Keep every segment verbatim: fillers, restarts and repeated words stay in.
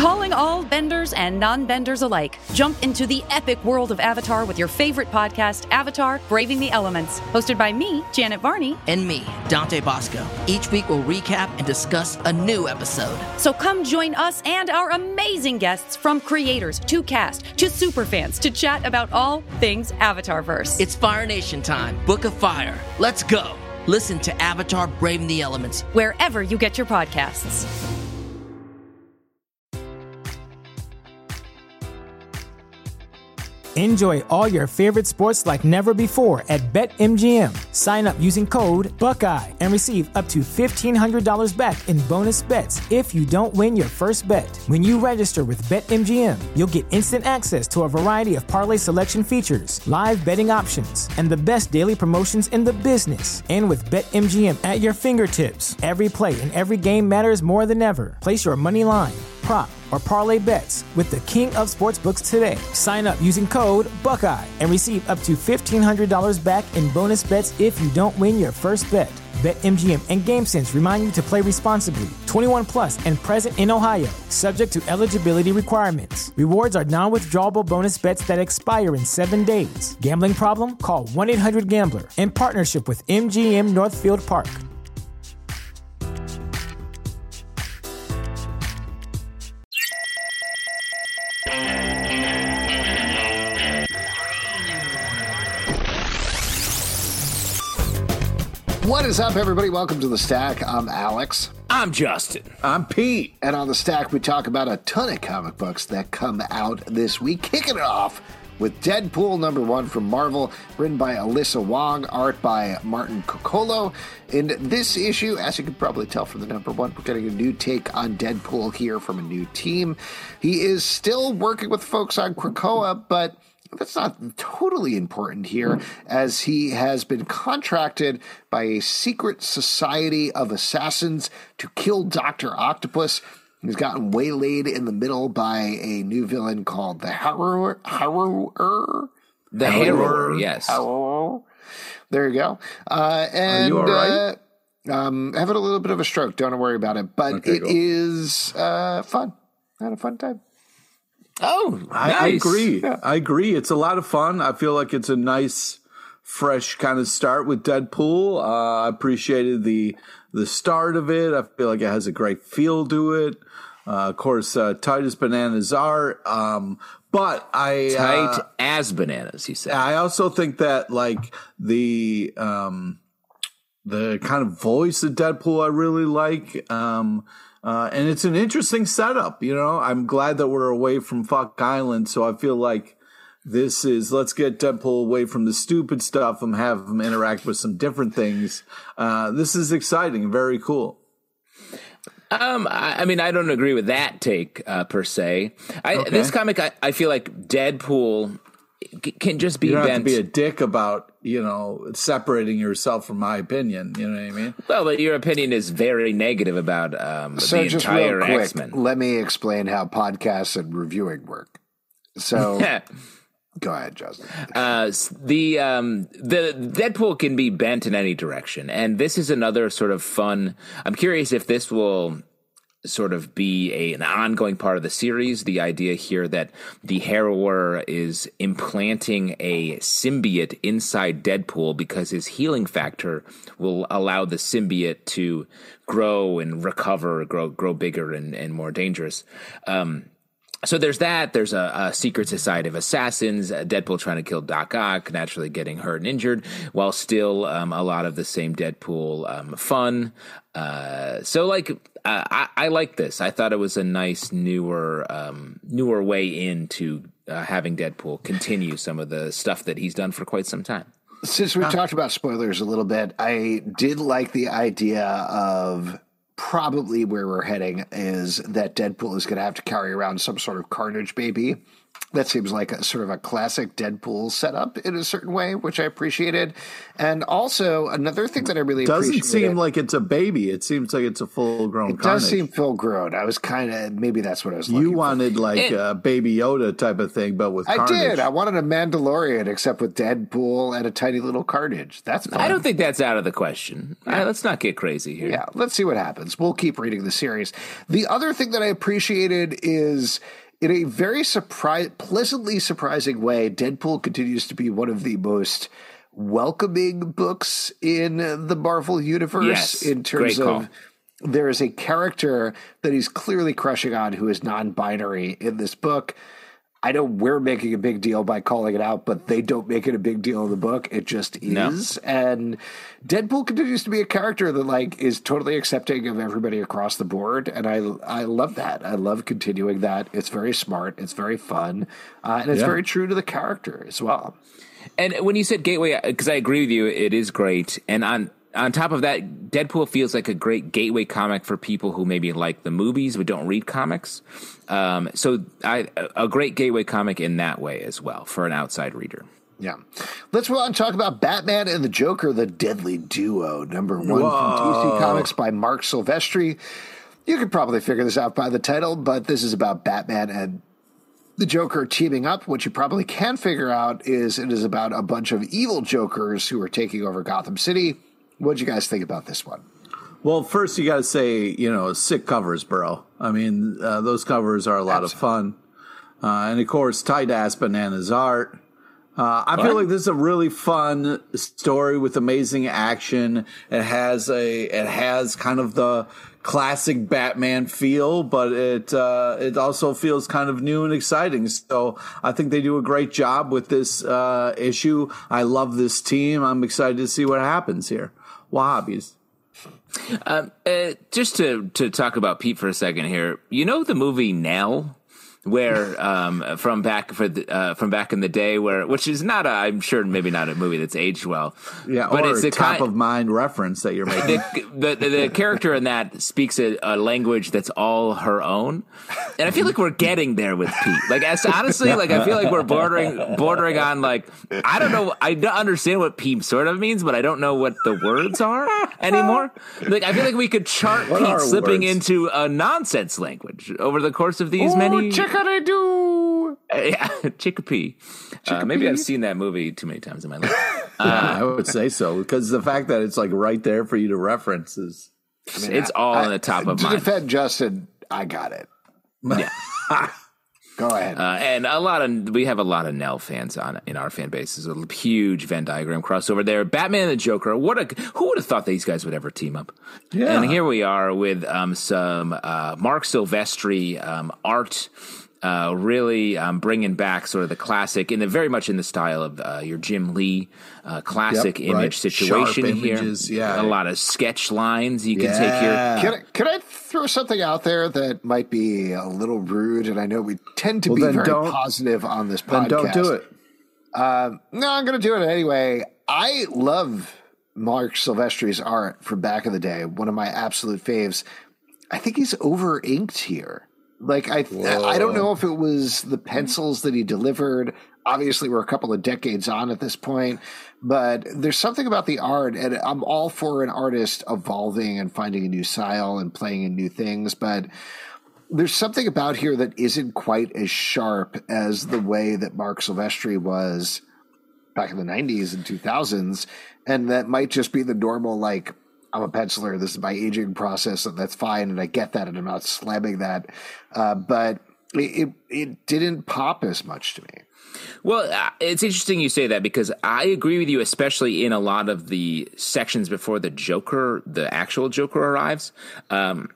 Calling all benders and non-benders alike. Jump into the epic world of Avatar with your favorite podcast, Avatar: Braving the Elements. Hosted by me, Janet Varney. And me, Dante Bosco. Each week we'll recap and discuss a new episode. So come join us and our amazing guests, from creators to cast to superfans, to chat about all things Avatarverse. It's Fire Nation time. Book of Fire. Let's go. Listen to Avatar: Braving the Elements wherever you get your podcasts. Enjoy all your favorite sports like never before at BetMGM. Sign up using code Buckeye and receive up to fifteen hundred dollars back in bonus bets if you don't win your first bet. When you register with BetMGM, you'll get instant access to a variety of parlay selection features, live betting options, and the best daily promotions in the business. And with BetMGM at your fingertips, every play and every game matters more than ever. Place your money line, prop, or parlay bets with the king of sportsbooks today. Sign up using code Buckeye and receive up to fifteen hundred dollars back in bonus bets if you don't win your first bet. BetMGM and GameSense remind you to play responsibly. twenty-one plus and present in Ohio, subject to eligibility requirements. Rewards are non-withdrawable bonus bets that expire in seven days. Gambling problem? Call one eight hundred gambler. In partnership with M G M Northfield Park. What is up, everybody? Welcome to The Stack. I'm Alex. I'm Justin. I'm Pete. And on The Stack, we talk about a ton of comic books that come out this week. Kicking it off with Deadpool number one from Marvel, written by Alyssa Wong, art by Martin Coccolo. In this issue, as you can probably tell from the number one, we're getting a new take on Deadpool here from a new team. He is still working with folks on Krakoa, but that's not totally important here, as he has been contracted by a secret society of assassins to kill Doctor Octopus. He's gotten waylaid in the middle by a new villain called the Harrower. Harrower? The Harrower, yes. Harrower. There you go. Uh, and, Are you all right? Uh, um, having a little bit of a stroke. Don't worry about it. But Okay, it go. is uh, fun. I had a fun time. Oh, I, nice. I agree. Yeah. I agree. It's a lot of fun. I feel like it's a nice, fresh kind of start with Deadpool. Uh, I appreciated the the start of it. I feel like it has a great feel to it. Uh, of course, uh, Titus Bananas art. Um, but I Tight uh, as bananas, he said. I also think that like the um, the kind of voice of Deadpool I really like. Um, Uh, and it's an interesting setup, you know. I'm glad that we're away from Fuck Island, so I feel like this is, let's get Deadpool away from the stupid stuff and have him interact with some different things. Uh, this is exciting, very cool. Um, I, I mean, I don't agree with that take uh, per se. I, Okay. This comic, I, I feel like Deadpool c- can just be You don't bent. have to be a dick about, you know, separating yourself from my opinion. You know what I mean? Well, but your opinion is very negative about um, So the just entire real quick, X-Men. let me explain how podcasts and reviewing work. So go ahead, Justin. Uh, s- the um, the Deadpool can be bent in any direction, and this is another sort of fun. I'm curious if this will sort of be a, an ongoing part of the series. The idea here that the Harrower is implanting a symbiote inside Deadpool because his healing factor will allow the symbiote to grow and recover, grow grow bigger and, and more dangerous. Um, So there's that. There's a, a secret society of assassins. Uh, Deadpool trying to kill Doc Ock, naturally getting hurt and injured, while still um, a lot of the same Deadpool um, fun. Uh, so, like, uh, I, I like this. I thought it was a nice, newer, um, newer way into uh, having Deadpool continue some of the stuff that he's done for quite some time. Since we talked about spoilers a little bit, I did like the idea of probably where we're heading is that Deadpool is going to have to carry around some sort of Carnage baby That seems like a sort of a classic Deadpool setup in a certain way, which I appreciated. And also another thing that I really doesn't appreciated, seem like it's a baby. It seems like it's a full grown. It does seem full grown. I was kind of maybe that's what I was. You looking wanted for. like it, a Baby Yoda type of thing, but with I Carnage. did. I wanted a Mandalorian, except with Deadpool and a tiny little Carnage. That's fun. I don't think that's out of the question. Yeah. Right, let's not get crazy here. Yeah, let's see what happens. We'll keep reading the series. The other thing that I appreciated is, in a very surprise, pleasantly surprising way, Deadpool continues to be one of the most welcoming books in the Marvel universe. Yes, in terms great call. of there is a character that he's clearly crushing on who is non-binary in this book. I know we're making a big deal by calling it out, but they don't make it a big deal in the book. It just is. No. And Deadpool continues to be a character that like is totally accepting of everybody across the board. And I I love that. I love continuing that. It's very smart. It's very fun. Uh, and it's yeah. very true to the character as well. And when you said Gateway, because I agree with you, it is great. And on On top of that, Deadpool feels like a great gateway comic for people who maybe like the movies but don't read comics. Um, so I, a great gateway comic in that way as well for an outside reader. Yeah. Let's move on and talk about Batman and the Joker, the Deadly Duo, number one Whoa. from D C Comics by Mark Silvestri. You could probably figure this out by the title, but this is about Batman and the Joker teaming up. What you probably can figure out is it is about a bunch of evil Jokers who are taking over Gotham City. What'd you guys think about this one? Well, first you got to say, you know, sick covers, bro. I mean, uh, those covers are a lot Absolutely. of fun. Uh, and, of course, tight-ass bananas art. Uh, I what? feel like this is a really fun story with amazing action. It has a, it has kind of the classic Batman feel, but it uh, it also feels kind of new and exciting. So I think they do a great job with this uh, issue. I love this team. I'm excited to see what happens here. Wahhabis. Um, uh, just to, to talk about Pete for a second here, you know the movie Nell? Where um, from back for the, uh, from back in the day, where which is not a, I'm sure maybe not a movie that's aged well, yeah, but or it's a top kind, of mind reference that you're making. The, the, the character in that speaks a, a language that's all her own, and I feel like we're getting there with Pete. Like as, honestly, like I feel like we're bordering bordering on like I don't know, I don't understand what Pete sort of means, but I don't know what the words are anymore. Like I feel like we could chart what Pete slipping words? into a nonsense language over the course of these Ooh, many. Check What I do? Uh, yeah, Chickapee. Uh, maybe I've seen that movie too many times in my life. Uh, yeah, I would say so because the fact that it's like right there for you to reference is I mean, it's all on the top I, of to mind. To defend Justin, I got it. Yeah. Go ahead. Uh, and a lot of we have a lot of Nell fans on in our fan base. There's a huge Venn diagram crossover there. Batman and the Joker. What a who would have thought these guys would ever team up? Yeah. And here we are with um, some uh, Mark Silvestri um, art. Uh, really um, bringing back sort of the classic, in the very much in the style of uh, your Jim Lee uh, classic yep, image right. situation Sharp here. Images, yeah. A lot of sketch lines you can yeah. take here. Can I, can I throw something out there that might be a little rude? And I know we tend to well, be very positive on this podcast. Then don't do it. Um, no, I'm going to do it anyway. I love Mark Silvestri's art from back in the day. One of my absolute faves. I think he's over inked here. Like, I I don't know if it was the pencils that he delivered. Obviously, we're a couple of decades on at this point, but there's something about the art, and I'm all for an artist evolving and finding a new style and playing in new things, but there's something about here that isn't quite as sharp as the way that Mark Silvestri was back in the nineties and two thousands, and that might just be the normal, like, I'm a penciler, this is my aging process, and that's fine, and I get that, and I'm not slamming that. Uh, but it, it it didn't pop as much to me. Well, uh, it's interesting you say that because I agree with you, especially in a lot of the sections before the Joker, the actual Joker arrives. Um,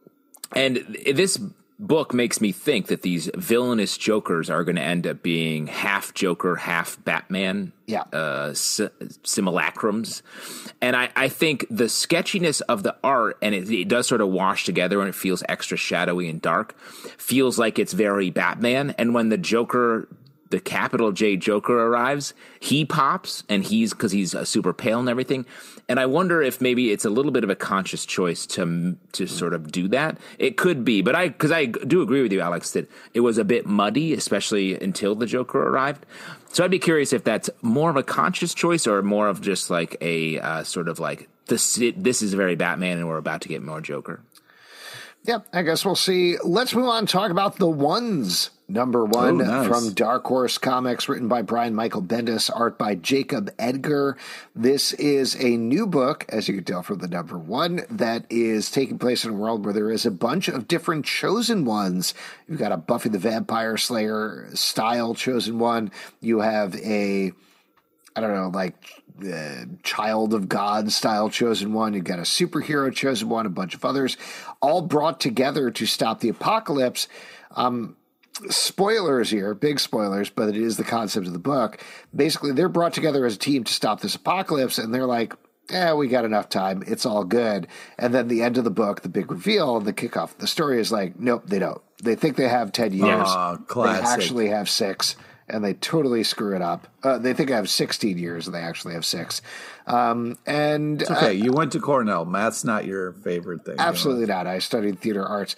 and this book makes me think that these villainous Jokers are going to end up being half Joker, half Batman yeah. uh, si- simulacrums. And I, I think the sketchiness of the art, and it, it does sort of wash together and it feels extra shadowy and dark, feels like it's very Batman. And when the Joker the capital J Joker arrives, he pops, and he's because he's uh, super pale and everything. And I wonder if maybe it's a little bit of a conscious choice to to sort of do that. It could be, but I because I do agree with you, Alex, that it was a bit muddy, especially until the Joker arrived. So I'd be curious if that's more of a conscious choice or more of just like a uh, sort of like this. This is very Batman, and we're about to get more Joker. Yep, I guess we'll see. Let's move on and talk about The Ones, number one, oh, nice. from Dark Horse Comics, written by Brian Michael Bendis, art by Jacob Edgar. This is a new book, as you can tell from the number one, that is taking place in a world where there is a bunch of different chosen ones. You've got a Buffy the Vampire Slayer style chosen one. You have a, I don't know, like uh, Child of God style chosen one. You've got a superhero chosen one, a bunch of others, all brought together to stop the apocalypse. Um, spoilers here, big spoilers, but it is the concept of the book. Basically, they're brought together as a team to stop this apocalypse, and they're like, eh, we got enough time. It's all good. And then the end of the book, the big reveal, the kickoff of the story is like, nope, they don't. They think they have ten years. Oh, they classic. actually have six. And they totally screw it up. Uh, they think I have sixteen years, and they actually have six. Um, and It's okay, uh, you went to Cornell. Math's not your favorite thing. absolutely you know? not. I studied theater arts.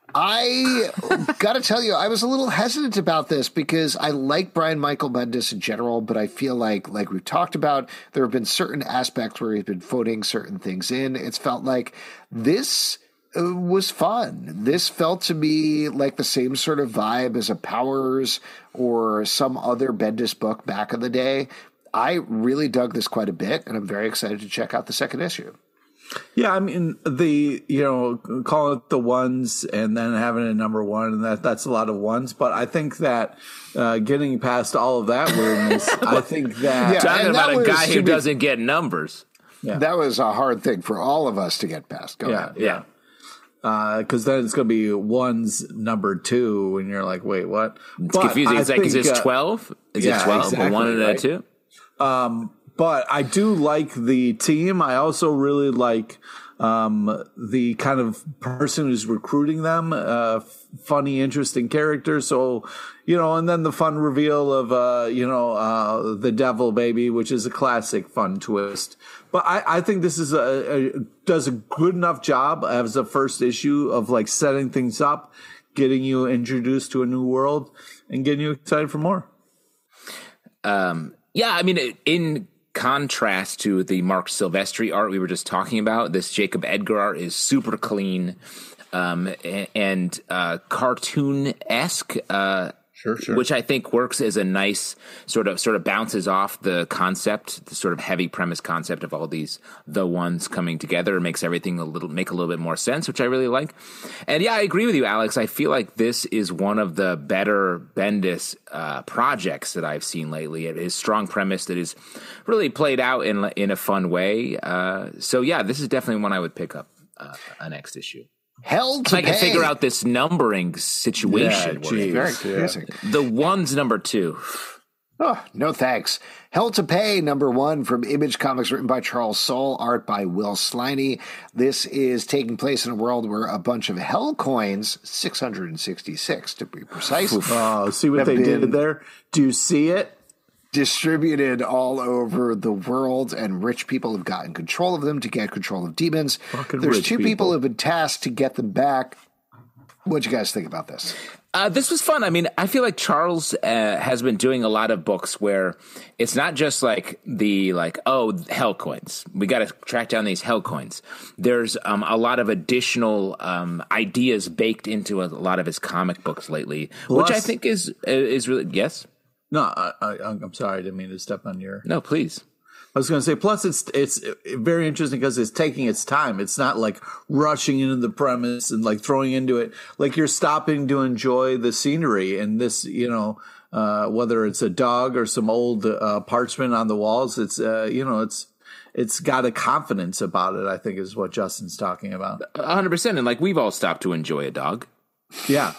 I got to tell you, I was a little hesitant about this because I like Brian Michael Bendis in general, but I feel like, like we've talked about, there have been certain aspects where he's been phoning certain things in. It's felt like this uh, was fun. This felt to me like the same sort of vibe as a Powers or some other Bendis book back in the day. I really dug this quite a bit, and I'm very excited to check out the second issue. Yeah, I mean, the, you know, call it The Ones and then having a number one, and that that's a lot of ones. But I think that uh, getting past all of that weirdness, I think that. Yeah, Talking and that about a was guy to who be- doesn't get numbers. Yeah. That was a hard thing for all of us to get past. Go Yeah, ahead. yeah. Because then it's going to be ones number two, and you're like, wait, what? It's confusing. It's like, is this twelve? Is yeah, it twelve? exactly, a one and a right? two? But I do like the team. I also really like um, the kind of person who's recruiting them. Uh, funny, interesting character. So, you know, and then the fun reveal of, uh, you know, uh, the devil baby, which is a classic fun twist. But I, I think this is a, a does a good enough job as a first issue of like setting things up, getting you introduced to a new world, and getting you excited for more. Um, yeah, I mean, in contrast to the Mark Silvestri art we were just talking about, this Jacob Edgar art is super clean um, and uh, cartoon-esque. Uh, Sure, sure. Which I think works as a nice sort of sort of bounces off the concept, the sort of heavy premise concept of all these the ones coming together. It makes everything a little make a little bit more sense, which I really like. And yeah, I agree with you, Alex. I feel like this is one of the better Bendis uh, projects that I've seen lately. It is strong premise that is really played out in in a fun way. Uh, so yeah, this is definitely one I would pick up uh, a next issue. Hell If to I can pay. figure out this numbering situation. Yeah, where- geez. Very Yeah. confusing. The one's number two. Oh, no thanks. Hell to Pay, number one from Image Comics, written by Charles Soule, art by Will Sliney. This is taking place in a world where a bunch of Hell coins, six hundred sixty-six to be precise, Oh, see what Have they been- did there? Do you see it? distributed all over the world, and rich people have gotten control of them to get control of demons. Fucking There's rich two people. people who have been tasked to get them back. What'd you guys think about this? Uh, this was fun. I mean, I feel like Charles uh, has been doing a lot of books where it's not just like the like, oh, hell coins. We got to track down these hell coins. There's um, a lot of additional um, ideas baked into a lot of his comic books lately, which I Plus- think is is really yes. No, I, I, I'm sorry. I didn't mean to step on your. No, please. I was going to say. Plus, it's it's very interesting because it's taking its time. It's not like rushing into the premise and like throwing into it. Like you're stopping to enjoy the scenery and this. You know, uh, whether it's a dog or some old uh, parchment on the walls. It's uh, you know, it's it's got a confidence about it. I think is what Justin's talking about. one hundred percent. And like we've all stopped to enjoy a dog. Yeah.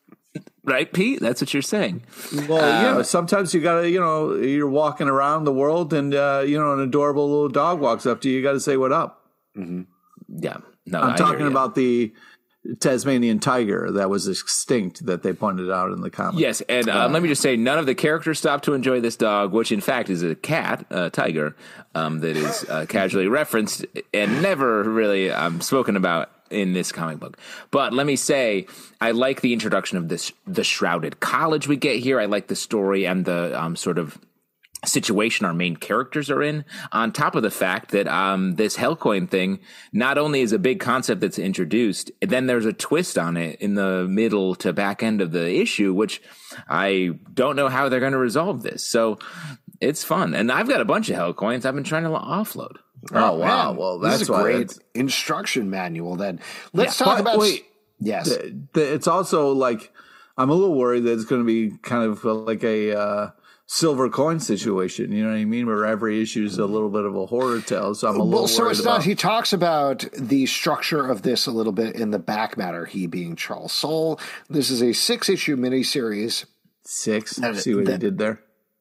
Right, Pete? That's what you're saying. Well, yeah. Sometimes you gotta, you know, you're walking around the world, and uh, you know, an adorable little dog walks up to you. You got to say what up. Yeah. No, I'm I talking hear ya. about the, Tasmanian tiger that was extinct that they pointed out in the comic. Yes, and um, let me just say, none of the characters stopped to enjoy this dog, which in fact is a cat, a tiger, um, that is uh, casually referenced and never really um, spoken about in this comic book. But let me say, I like the introduction of this, the shrouded college we get here. I like the story and the um, sort of situation our main characters are in, on top of the fact that um, this Hellcoin thing not only is a big concept that's introduced, then there's a twist on it in the middle to back end of the issue, which I don't know how they're going to resolve this. So it's fun. And I've got a bunch of Hellcoins I've been trying to offload. Oh, oh wow. Man, well, that's this is a why great it's... instruction manual then. Let's yeah, talk but, about... Wait, yes. The, the, it's also like, I'm a little worried that it's going to be kind of like a... Uh, silver coin situation, you know what I mean? Where every issue is a little bit of a horror tale. So I'm a little well, so worried it's about. Not, he talks about the structure of this a little bit in the back matter. He being Charles Soule. This is a six issue miniseries. Six. That, See what that, he did there.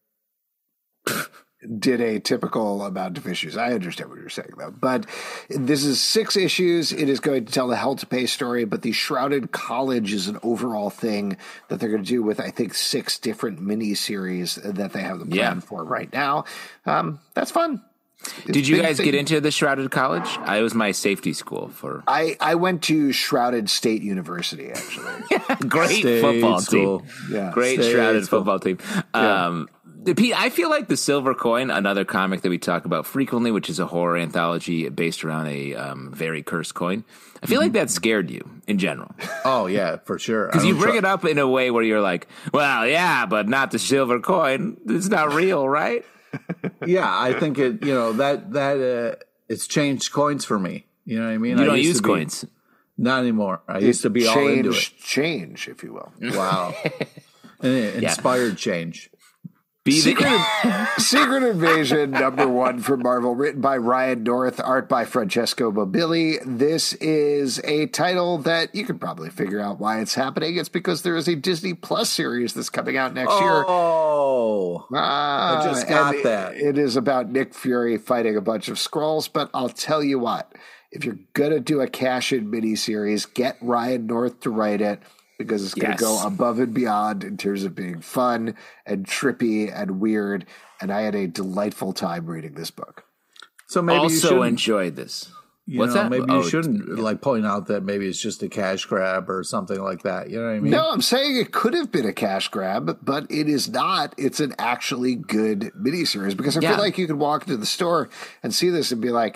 Did a typical amount of issues. I understand what you're saying, though. But this is six issues. It is going to tell the Hell to Pay story, but the Shrouded College is an overall thing that they're going to do with, I think, six different miniseries that they have the plan yeah. for right now. Um, that's fun. It's Did you guys thing. get into the Shrouded College? I, it was my safety school for. I, I went to Shrouded State University, actually. Great State football school. team. Yeah. Great State Shrouded school. football team. Yeah. Um, Pete, I feel like the Silver Coin, another comic that we talk about frequently, which is a horror anthology based around a um, very cursed coin. I feel mm-hmm. like that scared you in general. Oh, yeah, for sure. Because you bring try- it up in a way where you're like, well, yeah, but not the silver coin. It's not real, right? Yeah, I think it, you know, that, that, uh, it's changed coins for me. You know what I mean? You I don't used use to be, coins. Not anymore. I It used to be change, all into it. Change, if you will. Wow. And it inspired change. Be Secret, the- Secret Invasion number one from Marvel, written by Ryan North, art by Francesco Mobili. This is a title that you can probably figure out why it's happening. It's because there is a Disney Plus series that's coming out next year. Oh, Ah, I just got and that. It, it is about Nick Fury fighting a bunch of Skrulls, but I'll tell you what, if you're going to do a cash-in miniseries, get Ryan North to write it, because it's going to yes. go above and beyond in terms of being fun and trippy and weird. And I had a delightful time reading this book. So maybe you also shouldn't, enjoyed this. you What's know, that? Maybe Oh, you shouldn't like point out that maybe it's just a cash grab or something like that. You know what I mean? No, I'm saying it could have been a cash grab, but it is not. It's an actually good miniseries, because I Yeah. feel like you could walk into the store and see this and be like,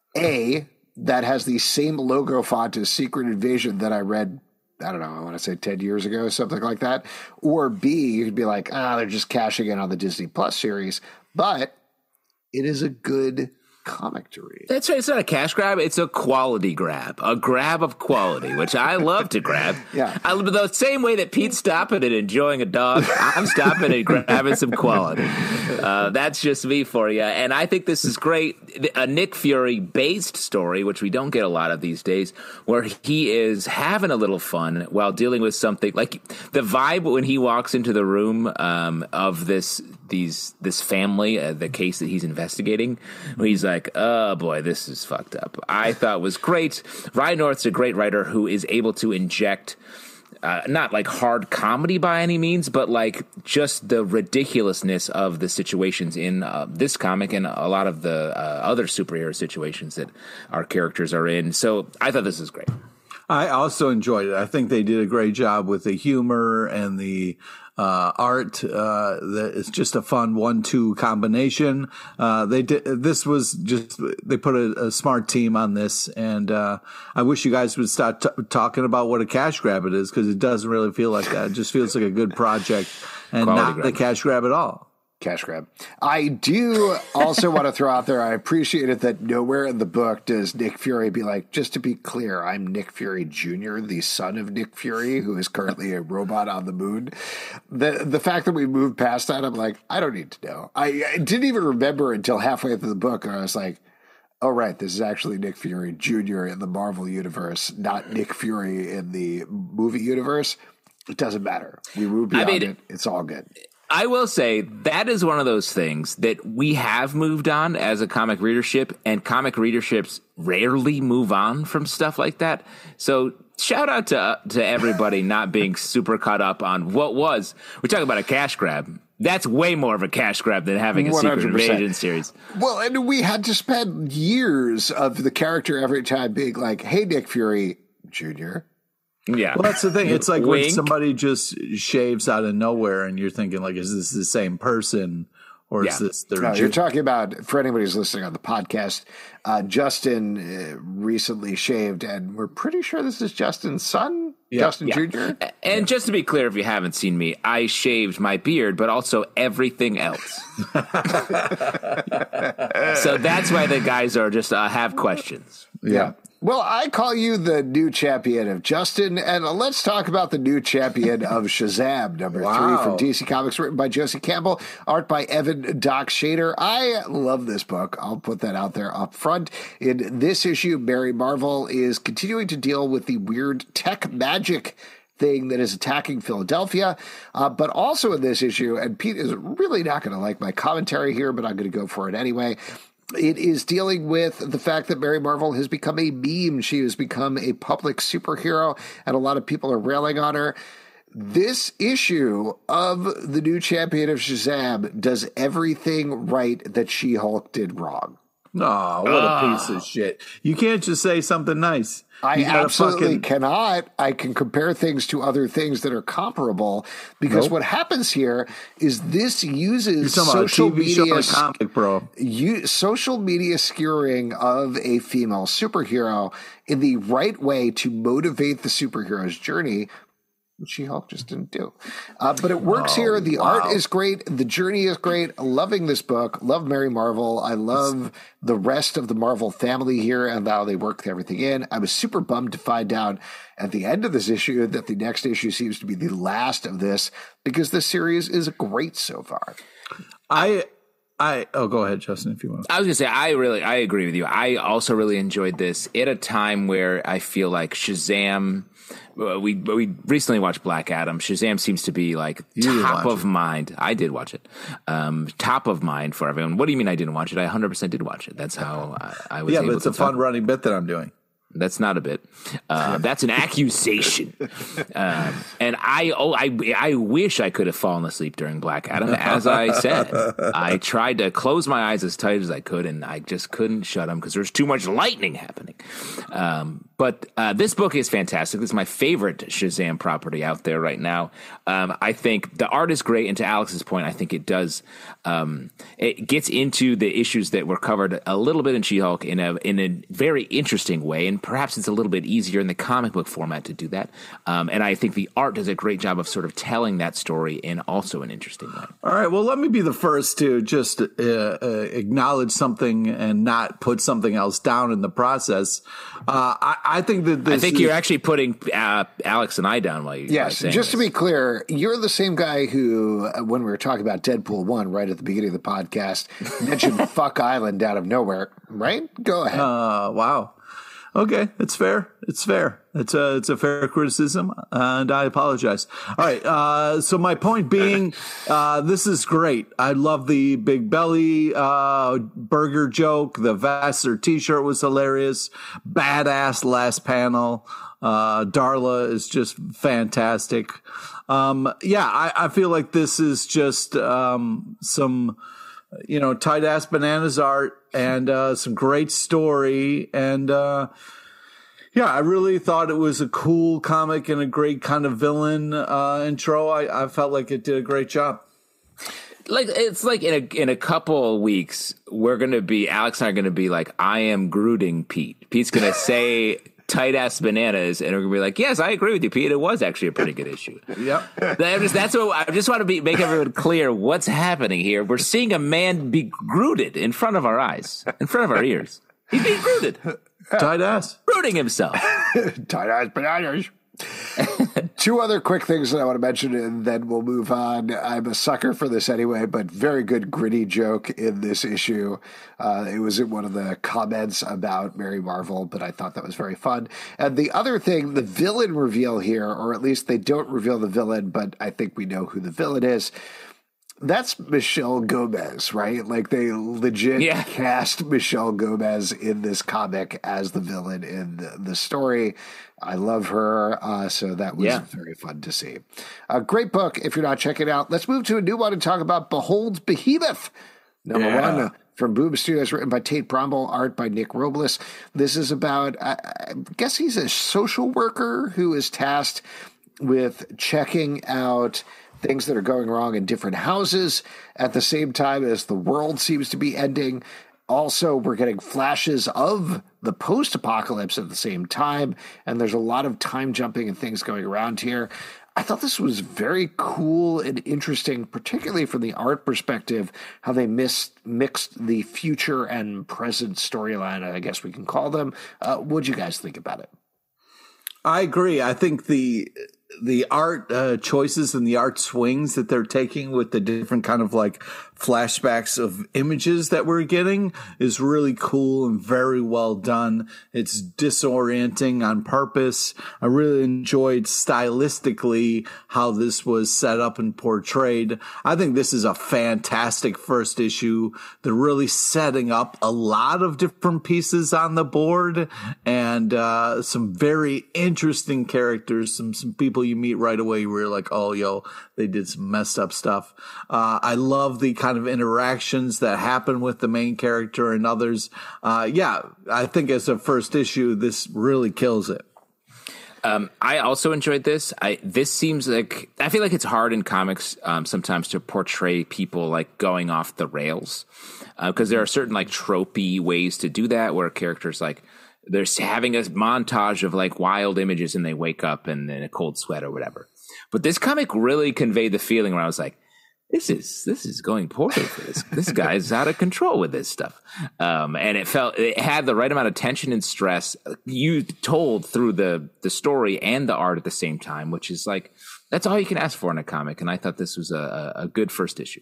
A, that has the same logo font as Secret Invasion that I read, I don't know, I want to say ten years ago, something like that. Or B, you could be like, ah, they're just cashing in on the Disney Plus series. But it is a good comic to read. That's right. It's not a cash grab. It's a quality grab, a grab of quality, which I love to grab. Yeah. I, the same way that Pete's stopping and enjoying a dog, I'm stopping and grabbing some quality. Uh, that's just me for you. And I think this is great. A Nick Fury based story, which we don't get a lot of these days, where he is having a little fun while dealing with something like the vibe when he walks into the room um, of this these this family, uh, the case that he's investigating, where he's like, oh boy, this is fucked up. I thought was great. Ryan North's a great writer who is able to inject uh, not like hard comedy by any means, but like just the ridiculousness of the situations in uh, this comic and a lot of the uh, other superhero situations that our characters are in. So I thought this was great. I also enjoyed it. I think they did a great job with the humor and the uh, art. Uh, the, it's just a fun one-two combination. Uh, they did. This was just they put a, a smart team on this, and uh, I wish you guys would start t- talking about what a cash grab it is, because it doesn't really feel like that. It just feels like a good project and Quality not grab. the cash grab at all. Cash grab. I do also want to throw out there, I appreciate it that nowhere in the book does Nick Fury be like, just to be clear, I'm Nick Fury Junior, the son of Nick Fury, who is currently a robot on the moon. The the fact that we moved past that, I'm like, I don't need to know. I, I didn't even remember until halfway through the book, and I was like, oh, right, this is actually Nick Fury Junior in the Marvel universe, not Nick Fury in the movie universe. It doesn't matter. We moved beyond I mean, it. It's all good. I will say that is one of those things that we have moved on as a comic readership, and comic readerships rarely move on from stuff like that. So shout out to to everybody not being super caught up on what was. We're talking about a cash grab. That's way more of a cash grab than having a one hundred percent. Secret Invasion series. Well, and we had to spend years of the character every time being like, hey, Nick Fury Junior Yeah. Well, that's the thing. It's like Wink. when somebody just shaves out of nowhere and you're thinking, like, is this the same person? Or is Yeah. this their No, ju- you're talking about, for anybody who's listening on the podcast, uh, Justin uh, recently shaved, and we're pretty sure this is Justin's son, Yeah. Justin Yeah. Junior And just to be clear, if you haven't seen me, I shaved my beard, but also everything else. So that's why the guys are just uh, have questions. Yeah. Well, I call you the new champion of Justin, and let's talk about the new champion of Shazam, number Wow. three from D C Comics, written by Josie Campbell, art by Evan Doc Shader. I love this book. I'll put that out there up front. In this issue, Mary Marvel is continuing to deal with the weird tech magic thing that is attacking Philadelphia. Uh, but also in this issue, and Pete is really not going to like my commentary here, but I'm going to go for it anyway. It is dealing with the fact that Mary Marvel has become a meme. She has become a public superhero, and a lot of people are railing on her. This issue of the new champion of Shazam does everything right that She-Hulk did wrong. Oh, what a piece of shit. You can't just say something nice. I You gotta absolutely fucking- cannot. I can compare things to other things that are comparable because Nope. what happens here is this uses You're talking social about a T V show media and a comic, bro. you, social media skewering of a female superhero in the right way to motivate the superhero's journey, which She-Hulk just didn't do. Uh, but it works Oh, here. The wow. art is great. The journey is great. Loving this book. Love Mary Marvel. I love the rest of the Marvel family here and how they work everything in. I was super bummed to find out at the end of this issue that the next issue seems to be the last of this because this series is great so far. I, I, oh, go ahead, Justin, if you want. I was gonna say I really I agree with you. I also really enjoyed this at a time where I feel like Shazam. uh, We we recently watched Black Adam. Shazam seems to be like didn't top watch of mind. I did watch it. Um, top of mind for everyone. What do you mean I didn't watch it? I one hundred percent did watch it. That's how I, I was. Yeah, able but it's to a fun talk. running bit that I'm doing. That's not a bit. Uh, that's an accusation. Um, and I, oh, I, I wish I could have fallen asleep during Black Adam. As I said, I tried to close my eyes as tight as I could, and I just couldn't shut them because there's too much lightning happening. Um, but uh, this book is fantastic. This is my favorite Shazam property out there right now. Um, I think the art is great, and to Alex's point, I think it does. Um, it gets into the issues that were covered a little bit in She-Hulk in a in a very interesting way, and perhaps it's a little bit easier in the comic book format to do that. Um, and I think the art does a great job of sort of telling that story in also an interesting way. All right, well, let me be the first to just uh, uh, acknowledge something and not put something else down in the process. Uh, I, I think that this I think is, you're actually putting uh, Alex and I down while you. by Yes, saying just to this. be clear, you're the same guy who, uh, when we were talking about Deadpool one right at the beginning of the podcast, mentioned Fuck Island out of nowhere, right? Go ahead. Uh, wow. Okay, it's fair. It's fair. It's a it's a fair criticism, and I apologize. All right. Uh, so my point being, uh, this is great. I love the big belly uh, burger joke. The vest or T-shirt was hilarious. Badass last panel. Uh, Darla is just fantastic. Um, yeah, I, I feel like this is just um, some. You know, tight ass bananas art and uh, some great story. And uh, yeah, I really thought it was a cool comic and a great kind of villain uh, intro. I, I felt like it did a great job. Like it's like in a in a couple of weeks, we're gonna be Alex and I are gonna be like, I am Grooting Pete. Pete's gonna say tight ass bananas, and we're gonna be like, yes, I agree with you, Pete. It was actually a pretty good issue. Yep. That- just, that's what I just want to be, make everyone clear what's happening here. We're seeing a man be grooted in front of our eyes, in front of our ears. He's being grooted, Tight ass. rooting himself. Tight ass bananas. Two other quick things that I want to mention, and then we'll move on. I'm a sucker for this anyway, but very good gritty joke in this issue. Uh, it was in one of the comments about Mary Marvel, but I thought that was very fun. And the other thing, the villain reveal here, or at least they don't reveal the villain, but I think we know who the villain is. That's Michelle Gomez, right? Like they legit yeah. cast Michelle Gomez in this comic as the villain in the, the story. I love her, uh, so that was yeah. very fun to see. A great book if you're not checking it out. Let's move to a new one and talk about Behold Behemoth. Number yeah. one, uh, from Boom Studios, written by Tate Brombal, art by Nick Robles. This is about, I, I guess he's a social worker who is tasked with checking out things that are going wrong in different houses at the same time as the world seems to be ending. Also, we're getting flashes of the post-apocalypse at the same time, and there's a lot of time jumping and things going around here. I thought this was very cool and interesting, particularly from the art perspective, how they missed, mixed the future and present storyline, I guess we can call them. Uh, what'd you guys think about it? I agree. I think the the art uh, choices and the art swings that they're taking with the different kind of like flashbacks of images that we're getting is really cool and very well done. It's disorienting on purpose. I really enjoyed stylistically how this was set up and portrayed. I think this is a fantastic first issue. They're really setting up a lot of different pieces on the board and uh, some very interesting characters, some, some people you meet right away where you're like, oh, yo, they did some messed up stuff. Uh, I love the kind of interactions that happen with the main character and others. Uh, yeah, I think as a first issue, this really kills it. Um, I also enjoyed this. I this seems like I feel like it's hard in comics um, sometimes to portray people like going off the rails because uh, there are certain like tropey ways to do that where characters like they're having a montage of like wild images and they wake up and in a cold sweat or whatever. But this comic really conveyed the feeling where I was like, this is this is going poorly for this. This guy's out of control with this stuff. Um, and it felt it had the right amount of tension and stress you told through the the story and the art at the same time, which is like that's all you can ask for in a comic. And I thought this was a, a good first issue.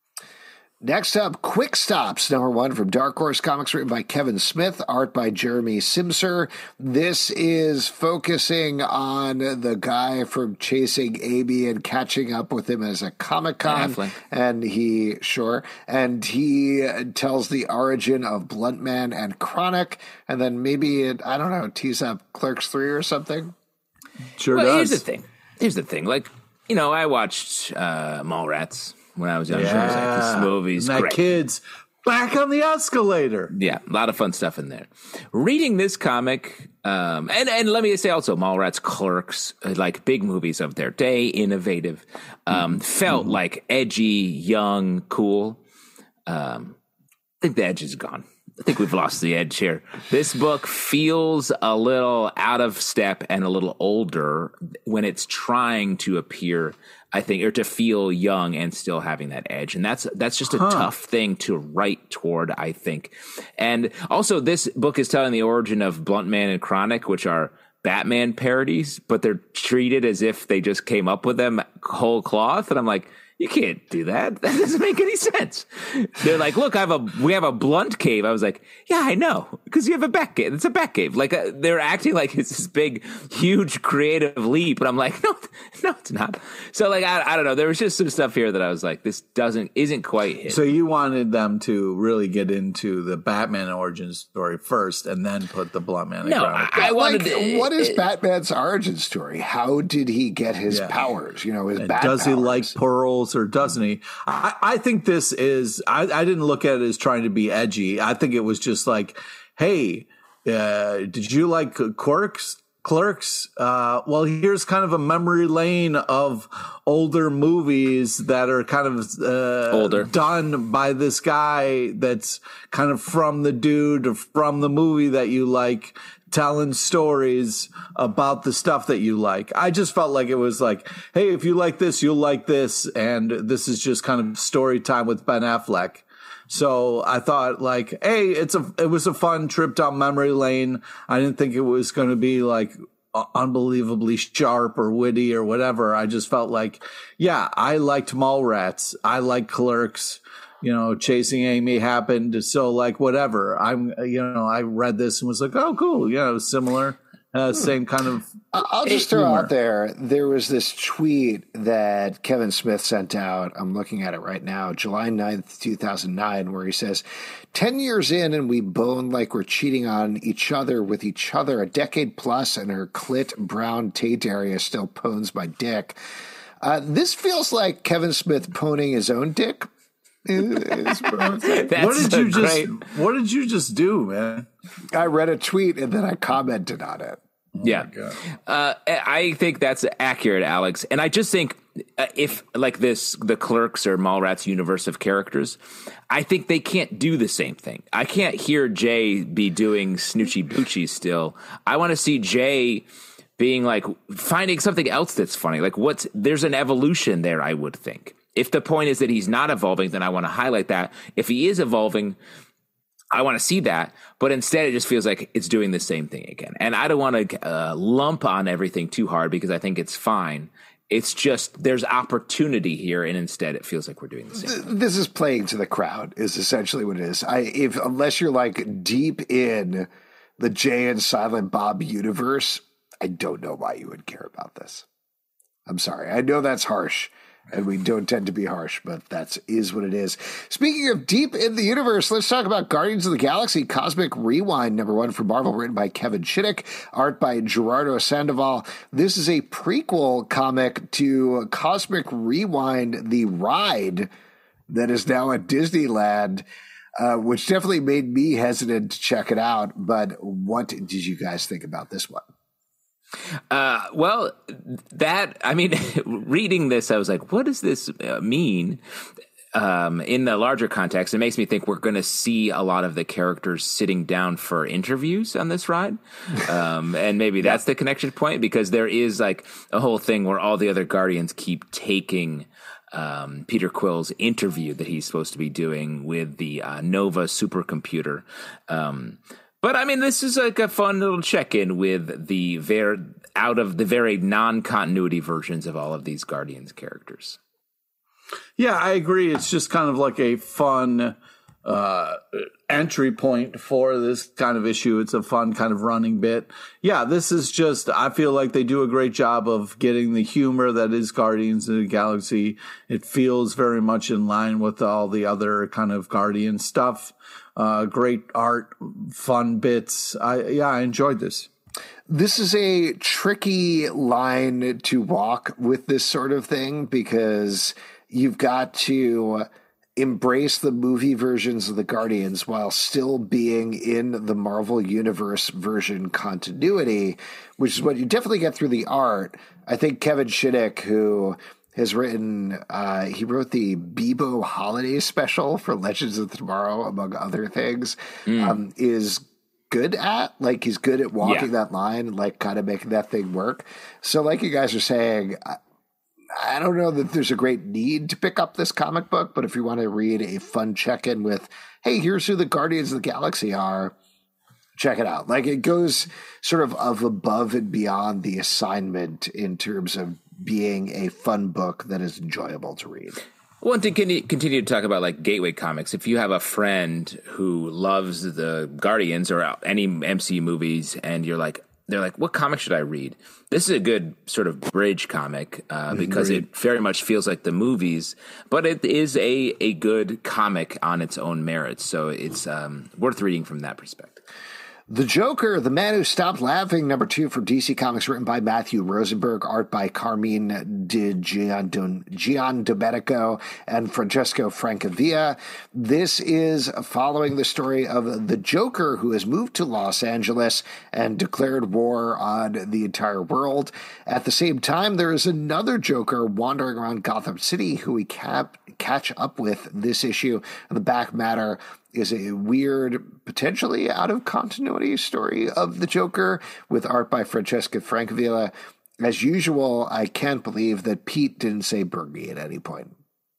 Next up, Quick Stops, number one from Dark Horse Comics, written by Kevin Smith, art by Jeremy Simser. This is focusing on the guy from chasing Amy and catching up with him as a Comic-Con. Affleck. And he, sure, and he tells the origin of Blunt Man and Chronic, and then maybe, it, I don't know, tease up Clerks three or something? Sure well, does. Here's the thing. Here's the thing. Like, you know, I watched uh, Mallrats when I was younger. Yeah. I was like, this movie's and that great. Kid's back on the escalator. Yeah, a lot of fun stuff in there. Reading this comic, um, and, and let me say also, Mallrats, Clerks, like big movies of their day, innovative, um, mm-hmm. felt mm-hmm. like edgy, young, cool. Um, I think the edge is gone. I think we've lost the edge here. This book feels a little out of step and a little older when it's trying to appear, I think, or to feel young and still having that edge. And that's that's just a huh. tough thing to write toward, I think. And also, this book is telling the origin of Blunt Man and Chronic, which are Batman parodies, but they're treated as if they just came up with them whole cloth. And I'm like, you can't do that. That doesn't make any sense. They're like, look, I have a, we have a blunt cave. I was like, yeah, I know. Because you have a bat cave. It's a bat cave. Like, uh, they're acting like it's this big, huge creative leap. And I'm like, no, no, it's not. So, like, I, I don't know. There was just some stuff here that I was like, this doesn't, isn't quite hit. So you wanted them to really get into the Batman origin story first and then put the Blunt Man. No, I, I wanted like, to, what is it, Batman's origin story? How did he get his yeah. powers? You know, his bat Does powers? he like pearls? Or doesn't he? I, I think this is, I, I didn't look at it as trying to be edgy. I think it was just like, hey, uh, did you like Quirks? Clerks? Uh, well, here's kind of a memory lane of older movies that are kind of uh, older done by this guy that's kind of from the dude from the movie that you like, telling stories about the stuff that you like. I just felt like it was like, hey, if you like this, you'll like this. And this is just kind of story time with Ben Affleck. So I thought like, hey, it's a, it was a fun trip down memory lane. I didn't think it was going to be like unbelievably sharp or witty or whatever. I just felt like, yeah, I liked Mallrats. I like Clerks. You know, Chasing Amy happened. So like, whatever. I'm, you know, I read this and was like, oh, cool. Yeah, it was similar. Uh, same kind of. I'll just throw humor. out there, there was this tweet that Kevin Smith sent out. I'm looking at it right now, July ninth, two thousand nine, where he says, ten years in and we bone like we're cheating on each other with each other. A decade plus and her clit brown taint area still pones my dick. Uh, this feels like Kevin Smith poning his own dick. That's what did you just great. What did you just do, man? I read a tweet and then I commented on it. Yeah, uh, I think that's accurate, Alex. And I just think uh, if like this, the Clerks or Mallrats universe of characters, I think they can't do the same thing. I can't hear Jay be doing Snoochie Boochie still. I want to see Jay being like finding something else that's funny. Like what's there's an evolution there, I would think. If the point is that he's not evolving, then I want to highlight that. If he is evolving, I want to see that. But instead, it just feels like it's doing the same thing again. And I don't want to uh, lump on everything too hard because I think it's fine. It's just there's opportunity here, and instead it feels like we're doing the same thing. This is playing to the crowd is essentially what it is. I if unless you're like deep in the Jay and Silent Bob universe, I don't know why you would care about this. I'm sorry. I know that's harsh. And we don't tend to be harsh, but that is what it is. Speaking of deep in the universe, let's talk about Guardians of the Galaxy Cosmic Rewind, number one from Marvel, written by Kevin Shittick, art by Gerardo Sandoval. This is a prequel comic to Cosmic Rewind, the ride that is now at Disneyland, uh, which definitely made me hesitant to check it out. But what did you guys think about this one? Uh, well, that, I mean, reading this, I was like, what does this uh, mean? Um, in the larger context, it makes me think we're going to see a lot of the characters sitting down for interviews on this ride. Um, and maybe that's the connection point because there is like a whole thing where all the other Guardians keep taking um, Peter Quill's interview that he's supposed to be doing with the uh, Nova supercomputer. Um, But I mean, this is like a fun little check-in with the ver- out of the very non-continuity versions of all of these Guardians characters. Yeah, I agree. It's just kind of like a fun uh, entry point for this kind of issue. It's a fun kind of running bit. Yeah, this is just, I feel like they do a great job of getting the humor that is Guardians of the Galaxy. It feels very much in line with all the other kind of Guardian stuff. Uh, great art, fun bits. I, yeah, I enjoyed this. This is a tricky line to walk with this sort of thing because you've got to embrace the movie versions of the Guardians while still being in the Marvel Universe version continuity, which is what you definitely get through the art. I think Kevin Shittick, who has written, uh, he wrote the Bebo holiday special for Legends of Tomorrow, among other things, mm. um, is good at, like he's good at walking yeah. that line and like kind of making that thing work. So like you guys are saying, I, I don't know that there's a great need to pick up this comic book, but if you want to read a fun check-in with, hey, here's who the Guardians of the Galaxy are, check it out. Like it goes sort of, of above and beyond the assignment in terms of being a fun book that is enjoyable to read. Well, to continue to talk about like gateway comics, if you have a friend who loves the Guardians or any M C U movies and you're like, they're like, what comic should I read? This is a good sort of bridge comic uh, because it very much feels like the movies, but it is a, a good comic on its own merits. So it's um, worth reading from that perspective. The Joker, The Man Who Stopped Laughing, number two from D C Comics, written by Matthew Rosenberg, art by Carmine Di Giandomenico and Francesco Francavilla. This is following the story of the Joker, who has moved to Los Angeles and declared war on the entire world. At the same time, there is another Joker wandering around Gotham City who we cap- catch up with this issue. And the back matter is a weird, potentially out of continuity story of the Joker with art by Francesca Francavilla. As usual, I can't believe that Pete didn't say Bergie at any point.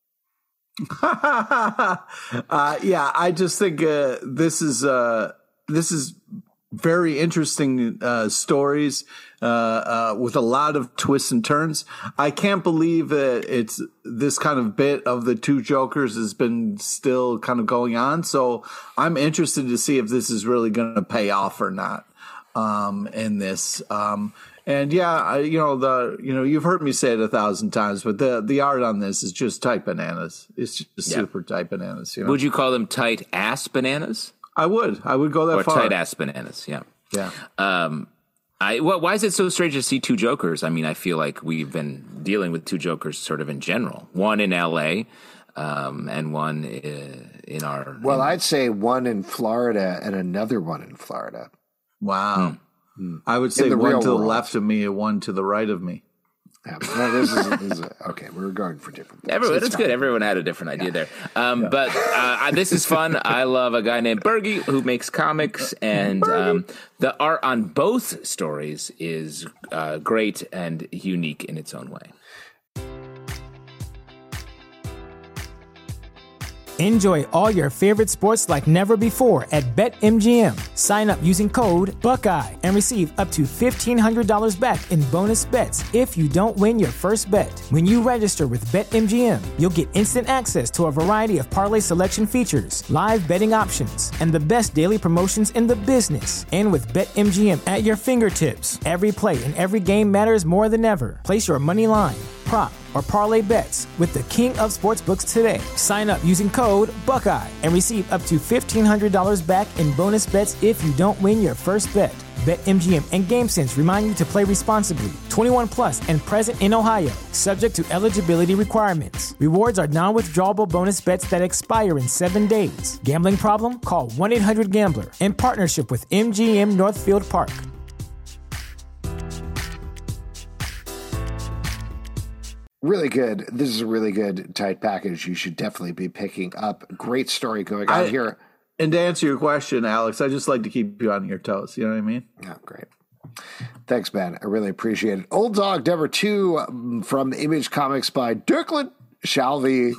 uh, yeah, I just think uh, this is uh, this is very interesting uh, stories uh, uh, with a lot of twists and turns. I can't believe that it's this kind of bit of the two Jokers has been still kind of going on. So I'm interested to see if this is really going to pay off or not. um, in this. Um, and yeah, I, you know the you know you've heard me say it a thousand times, but the the art on this is just tight bananas. It's just yeah. super tight bananas. You know? Would you call them tight ass bananas? I would. I would go that or far. Or tight ass bananas. Yeah. Yeah. Um, I well, why is it so strange to see two Jokers? I mean, I feel like we've been dealing with two Jokers sort of in general. One in L A. Um, and one in our. Well, in, I'd say one in Florida and another one in Florida. Wow. Hmm. I would say one to the world. left of me and one to the right of me. Yeah, no, this is, this is a, okay. We're going for different things. Everyone, it's good. Everyone had a different idea yeah. there. Um, yeah. But uh, I, this is fun. I love a guy named Bergie who makes comics, and um, the art on both stories is uh, great and unique in its own way. Enjoy all your favorite sports like never before at BetMGM. Sign up using code Buckeye and receive up to fifteen hundred dollars back in bonus bets if you don't win your first bet. When you register with BetMGM, you'll get instant access to a variety of parlay selection features, live betting options, and the best daily promotions in the business. And with BetMGM at your fingertips, every play and every game matters more than ever. Place your money line, prop, or parlay bets with the king of sportsbooks today. Sign up using code Buckeye and receive up to fifteen hundred dollars back in bonus bets if you don't win your first bet. BetMGM and GameSense remind you to play responsibly. twenty-one plus and present in Ohio, subject to eligibility requirements. Rewards are non-withdrawable bonus bets that expire in seven days. Gambling problem? Call one eight hundred gambler in partnership with M G M Northfield Park. Really good. This is a really good tight package. You should definitely be picking up. Great story going on I, here. And to answer your question, Alex, I just like to keep you on your toes. You know what I mean? Oh, great. Thanks, man. I really appreciate it. Old Dog number two from Image Comics by Declan Shalvey.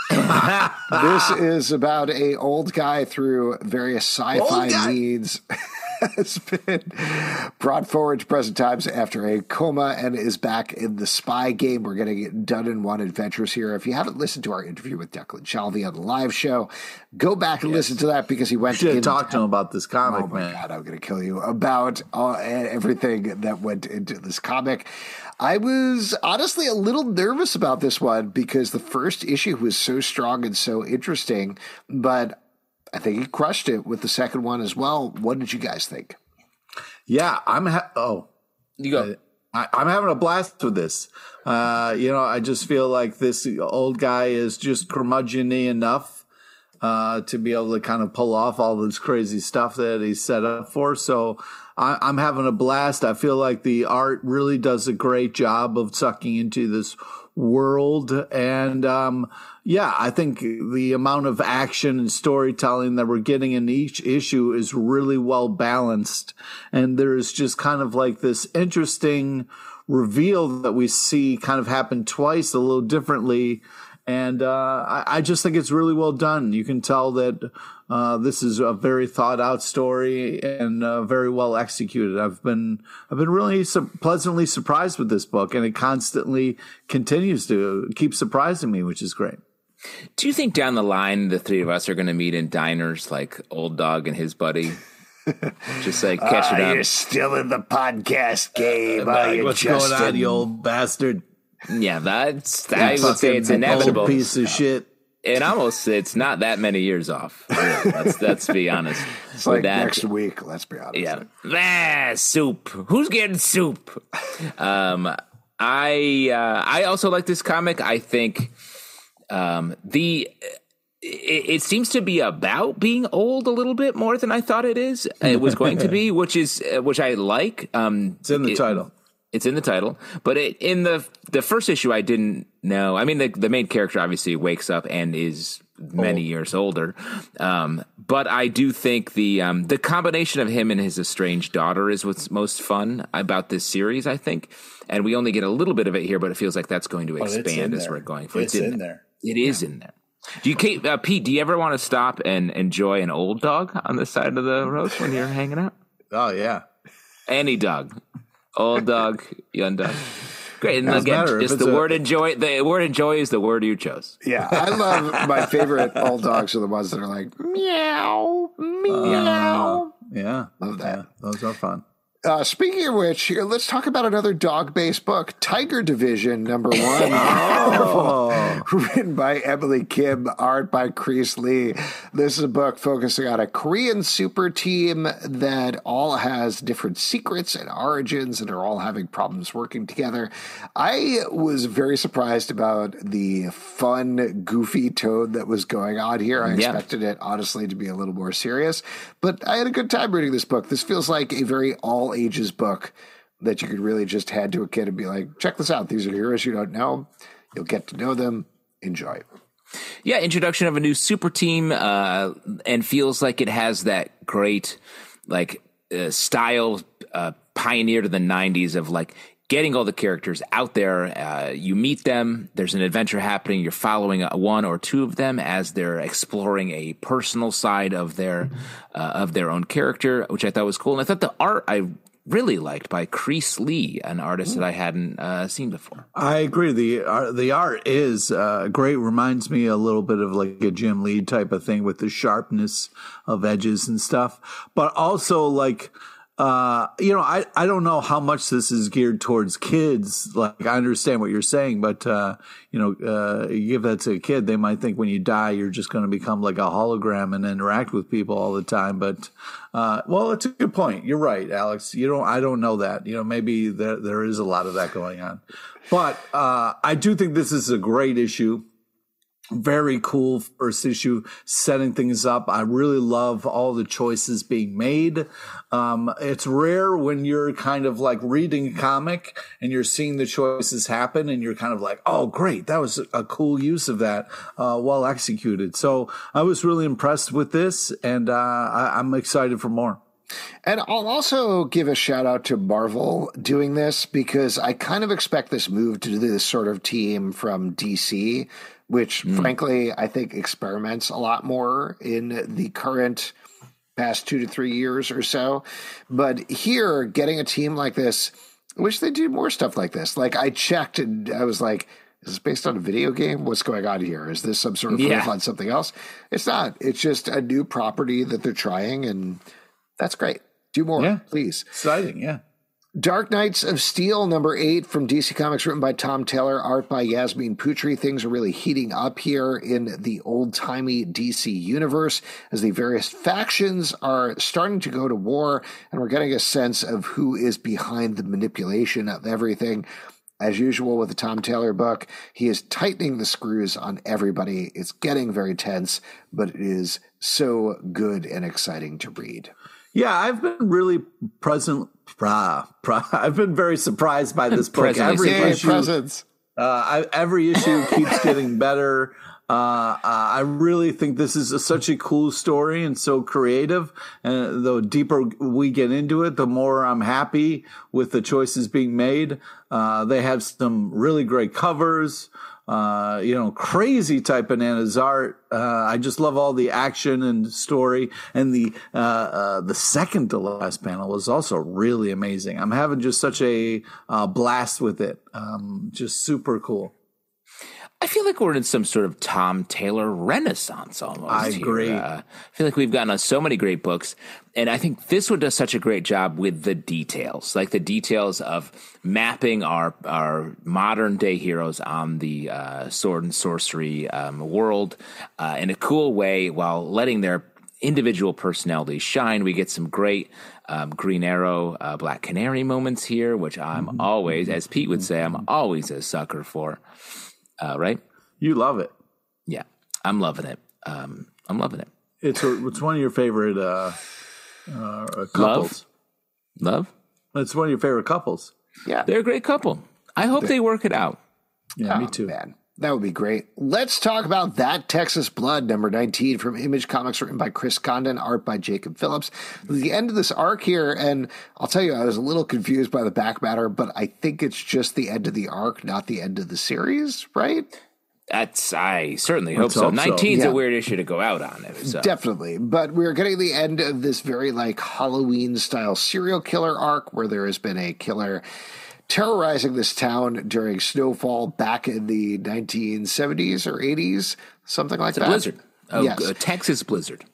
This is about a old guy through various sci-fi needs. Has been brought forward to present times after a coma and is back in the spy game. We're getting it done in one adventures here. If you haven't listened to our interview with Declan Shalvey on the live show, go back and yes. listen to that because he went to talk to him about this comic. Oh my man. God, I'm going to kill you about uh, everything that went into this comic. I was honestly a little nervous about this one because the first issue was so strong and so interesting, but I think he crushed it with the second one as well. What did you guys think? Yeah, I'm. Ha- oh, you go. I, I'm having a blast with this. Uh, you know, I just feel like this old guy is just curmudgeon-y enough uh, to be able to kind of pull off all this crazy stuff that he's set up for. So I, I'm having a blast. I feel like the art really does a great job of sucking into this world. And um, yeah, I think the amount of action and storytelling that we're getting in each issue is really well balanced. And there's just kind of like this interesting reveal that we see kind of happen twice a little differently. And uh, I, I just think it's really well done. You can tell that uh, this is a very thought out story and uh, very well executed. I've been I've been really su- pleasantly surprised with this book, and it constantly continues to keep surprising me, which is great. Do you think down the line the three of us are going to meet in diners like Old Dog and his buddy? Just like catch uh, it up. You're still in the podcast game. Uh, uh, what's Justin? Going on, you old bastard? Yeah, that's. I would say it's inevitable. Old piece of shit. It almost. It's not that many years off. Really. Let's let's be honest. It's like that, next week. Let's be honest. Yeah. Ah, soup. Who's getting soup? Um, I uh, I also like this comic. I think um, the. It, it seems to be about being old a little bit more than I thought it is. It was going to be, which is which I like. Um, it's in the it, title. It's in the title, but it, in the the first issue, I didn't know. I mean, the the main character obviously wakes up and is many oh. years older, um, but I do think the um, the combination of him and his estranged daughter is what's most fun about this series, I think. And we only get a little bit of it here, but it feels like that's going to expand oh, as we're going for. It's, it's in, in there. there. It is yeah. in there. Do you, uh, Pete? Do you ever want to stop and enjoy an old dog on the side of the road when you're hanging out? Oh yeah, any dog. Old dog, young dog. Great. And Doesn't again, just the a, word enjoy. The word enjoy is the word you chose. Yeah. I love my favorite old dogs are the ones that are like, meow, meow. Uh, yeah. Love that. Yeah, those are fun. Uh, speaking of which, here, let's talk about another dog-based book, Tiger Division, number one. Oh. Written by Emily Kim, art by Chris Lee. This is a book focusing on a Korean super team that all has different secrets and origins and are all having problems working together. I was very surprised about the fun, goofy tone that was going on here. I yeah. expected it, honestly, to be a little more serious, but I had a good time reading this book. This feels like a very all ages book that you could really just hand to a kid and be like, check this out. These are heroes you don't know. You'll get to know them. Enjoy. Yeah, introduction of a new super team, uh, and feels like it has that great like uh, style uh, pioneer to the nineties of like getting all the characters out there. Uh, you meet them. There's an adventure happening. You're following one or two of them as they're exploring a personal side of their uh, of their own character, which I thought was cool. And I thought the art I really liked by Chris Lee, an artist that I hadn't uh, seen before. I agree. The art, the art is uh, great. Reminds me a little bit of like a Jim Lee type of thing with the sharpness of edges and stuff, but also like. Uh, you know, I, I don't know how much this is geared towards kids. Like, I understand what you're saying, but, uh, you know, uh, you give that to a kid, they might think when you die, you're just going to become like a hologram and interact with people all the time. But, uh, well, it's a good point. You're right, Alex. You don't, I don't know that. You know, maybe there, there is a lot of that going on. But, uh, I do think this is a great issue. Very cool first issue, setting things up. I really love all the choices being made. Um, it's rare when you're kind of like reading a comic and you're seeing the choices happen and you're kind of like, oh, great, that was a cool use of that, uh, well executed. So I was really impressed with this, and uh, I, I'm excited for more. And I'll also give a shout out to Marvel doing this, because I kind of expect this move to do this sort of team from D C, which mm. frankly, I think experiments a lot more in the current past two to three years or so. But here, getting a team like this, I wish they do more stuff like this. Like, I checked and I was like, is this based on a video game? What's going on here? Is this some sort of yeah. riff on something else? It's not. It's just a new property that they're trying, and that's great. Do more, yeah. please. Exciting, yeah. Dark Knights of Steel, number eight from D C Comics, written by Tom Taylor, art by Yasmin Putri. Things are really heating up here in the old-timey D C universe as the various factions are starting to go to war, and we're getting a sense of who is behind the manipulation of everything. As usual with the Tom Taylor book, he is tightening the screws on everybody. It's getting very tense, but it is so good and exciting to read. Yeah, I've been really present. Pra, pra, I've been very surprised by this book. Every issue, presence. Uh, I, every issue keeps getting better. Uh, uh, I really think this is a, such a cool story and so creative. And the deeper we get into it, the more I'm happy with the choices being made. Uh, they have some really great covers. Uh, you know, crazy type bananas art. Uh, I just love all the action and story, and the uh, uh, the second to last panel was also really amazing. I'm having just such a uh, blast with it. Um, just super cool. I feel like we're in some sort of Tom Taylor renaissance almost. I agree. Here. Uh, I feel like we've gotten on so many great books, and I think this one does such a great job with the details, like the details of mapping our our modern day heroes on the uh, sword and sorcery um, world uh, in a cool way, while letting their individual personalities shine. We get some great um, Green Arrow, uh, Black Canary moments here, which I'm mm-hmm. always, as Pete would say, I'm always a sucker for. Uh, right? You love it. Yeah, I'm loving it. Um, I'm loving it. It's a, it's one of your favorite uh, uh, couples. Love? Love? It's one of your favorite couples. Yeah. They're a great couple. I hope they're, they work it out. Yeah, oh, me too. Man. That would be great. Let's talk about That Texas Blood, number nineteen from Image Comics, written by Chris Condon, art by Jacob Phillips. The end of this arc here, and I'll tell you, I was a little confused by the back matter, but I think it's just the end of the arc, not the end of the series, right? That's, I certainly hope Let's so. hope so. nineteen's Yeah. a weird issue to go out on. If so. Definitely. But we're getting the end of this very like Halloween-style serial killer arc where there has been a killer terrorizing this town during snowfall back in the nineteen seventies or eighties, something like It's that. a blizzard. A, Yes. a Texas blizzard.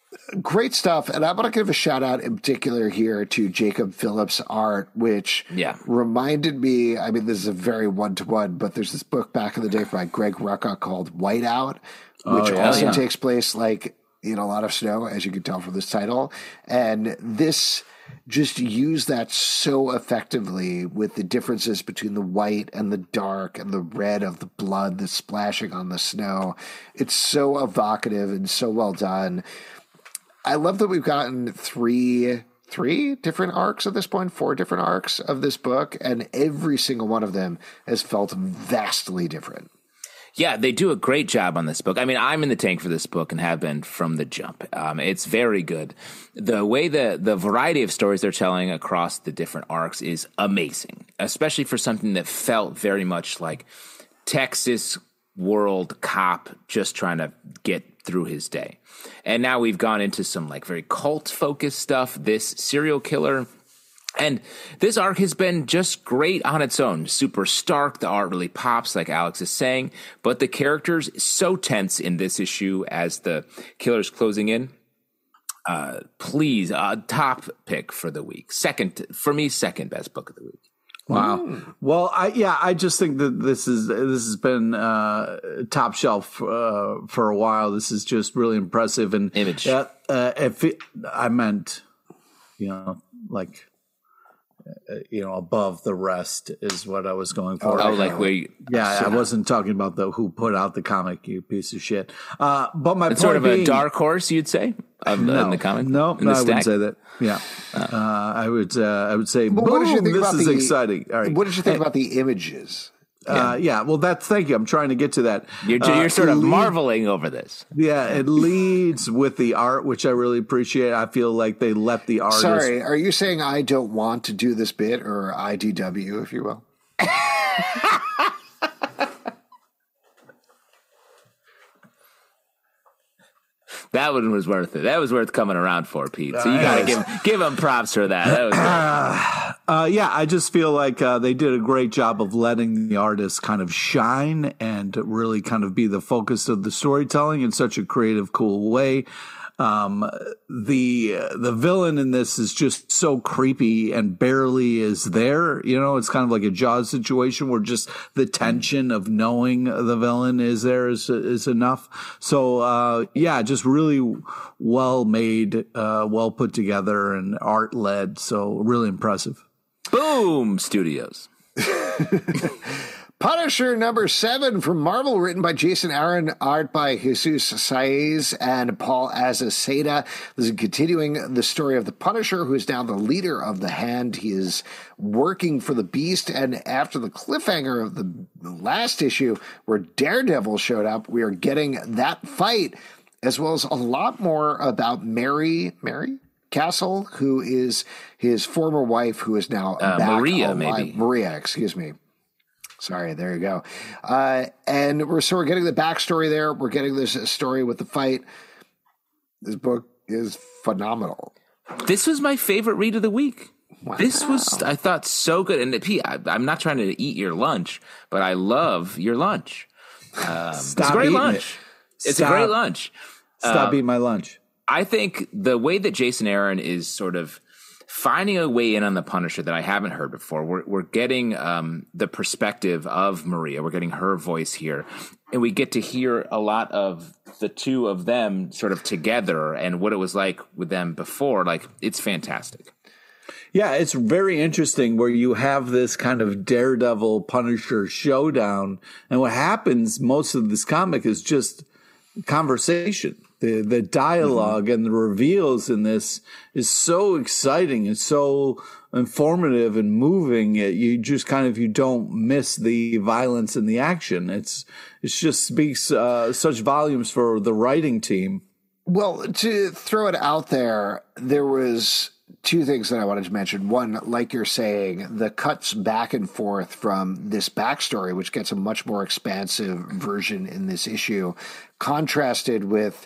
Great stuff. And I want to give a shout out in particular here to Jacob Phillips' art, which yeah. reminded me, I mean, this is a very one-to-one, but there's this book back in the day by Greg Rucka called Whiteout, which oh, yeah, also yeah. takes place like in a lot of snow, as you can tell from this title. And this just used that so effectively with the differences between the white and the dark and the red of the blood that's splashing on the snow. It's so evocative and so well done. I love that we've gotten three, three different arcs at this point, four different arcs of this book, and every single one of them has felt vastly different. Yeah, they do a great job on this book. I mean, I'm in the tank for this book and have been from the jump. Um, it's very good. The way the the variety of stories they're telling across the different arcs is amazing, especially for something that felt very much like Texas world cop just trying to get through his day. And now we've gone into some like very cult focused stuff, this serial killer. And this arc has been just great on its own. Super stark. The art really pops, like Alex is saying. But the characters so tense in this issue as the killer's closing in. Uh, please, uh, top pick for the week. Second, for me, second best book of the week. Wow. Mm. Well, I yeah, I just think that this is this has been uh, top shelf uh, for a while. This is just really impressive. And Image. Uh, uh, if it, I meant, you know, like. You know, above the rest is what I was going for. Oh, like we, yeah, I wasn't talking about the who put out the comic, you piece of shit. Uh, but my it's point sort of being, a dark horse, you'd say, of, no, in the comic. No, in no, the I wouldn't stack? say that. Yeah, uh, uh, I would. Uh, I would say, But boom, what did you think this about is the, exciting. All right, what did you think hey, about the images? Uh, yeah, well, that's thank you. I'm trying to get to that. You're, uh, you're sort of lead, marveling over this. Yeah, it leads with the art, which I really appreciate. I feel like they let the artist. Sorry, are you saying I don't want to do this bit, or I D W, if you will? That one was worth it. That was worth coming around for, Pete. So you got to give give him props for that. That was uh, uh, yeah, I just feel like uh, they did a great job of letting the artist kind of shine and really kind of be the focus of the storytelling in such a creative, cool way. Um, the the villain in this is just so creepy and barely is there. You know, it's kind of like a Jaws situation where just the tension of knowing the villain is there is is enough. So uh, yeah, just really well made, uh, well put together, and art led. So really impressive. Boom Studios. Punisher number seven from Marvel, written by Jason Aaron, art by Jesus Saiz and Paul Azaceta. This is continuing the story of the Punisher, who is now the leader of the Hand. He is working for the Beast, and after the cliffhanger of the last issue where Daredevil showed up, we are getting that fight, as well as a lot more about Mary, Mary? Castle, who is his former wife, who is now uh, back Maria, alive. maybe. Maria, excuse me. Sorry, there you go. Uh, and we're so we're getting the backstory there. We're getting this story with the fight. This book is phenomenal. This was my favorite read of the week. Wow. This was, I thought, so good. And Pete, I, I'm not trying to eat your lunch, but I love your lunch. Um, it's a great lunch. It. It's Stop. a great lunch. Stop um, eating my lunch. I think the way that Jason Aaron is sort of finding a way in on the Punisher that I haven't heard before. We're, we're getting um, the perspective of Maria. We're getting her voice here. And we get to hear a lot of the two of them sort of together and what it was like with them before. Like, it's fantastic. Yeah, it's very interesting where you have this kind of Daredevil Punisher showdown. And what happens most of this comic is just conversation. The the dialogue mm-hmm. and the reveals in this is so exciting and so informative and moving. You just kind of you don't miss the violence and the action. It's it just speaks uh, such volumes for the writing team. Well, to throw it out there, there was two things that I wanted to mention. One, like you're saying, the cuts back and forth from this backstory, which gets a much more expansive version in this issue, contrasted with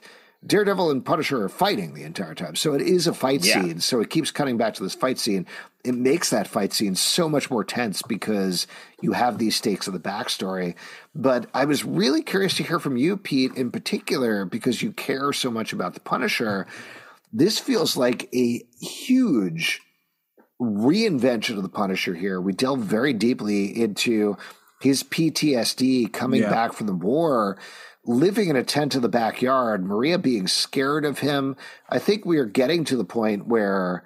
Daredevil and Punisher are fighting the entire time. So it is a fight Yeah. scene. So it keeps cutting back to this fight scene. It makes that fight scene so much more tense because you have these stakes of the backstory. But I was really curious to hear from you, Pete, in particular, because you care so much about the Punisher. This feels like a huge reinvention of the Punisher here. We delve very deeply into his P T S D coming Yeah. back from the war, living in a tent in the backyard, Maria being scared of him. I think we are getting to the point where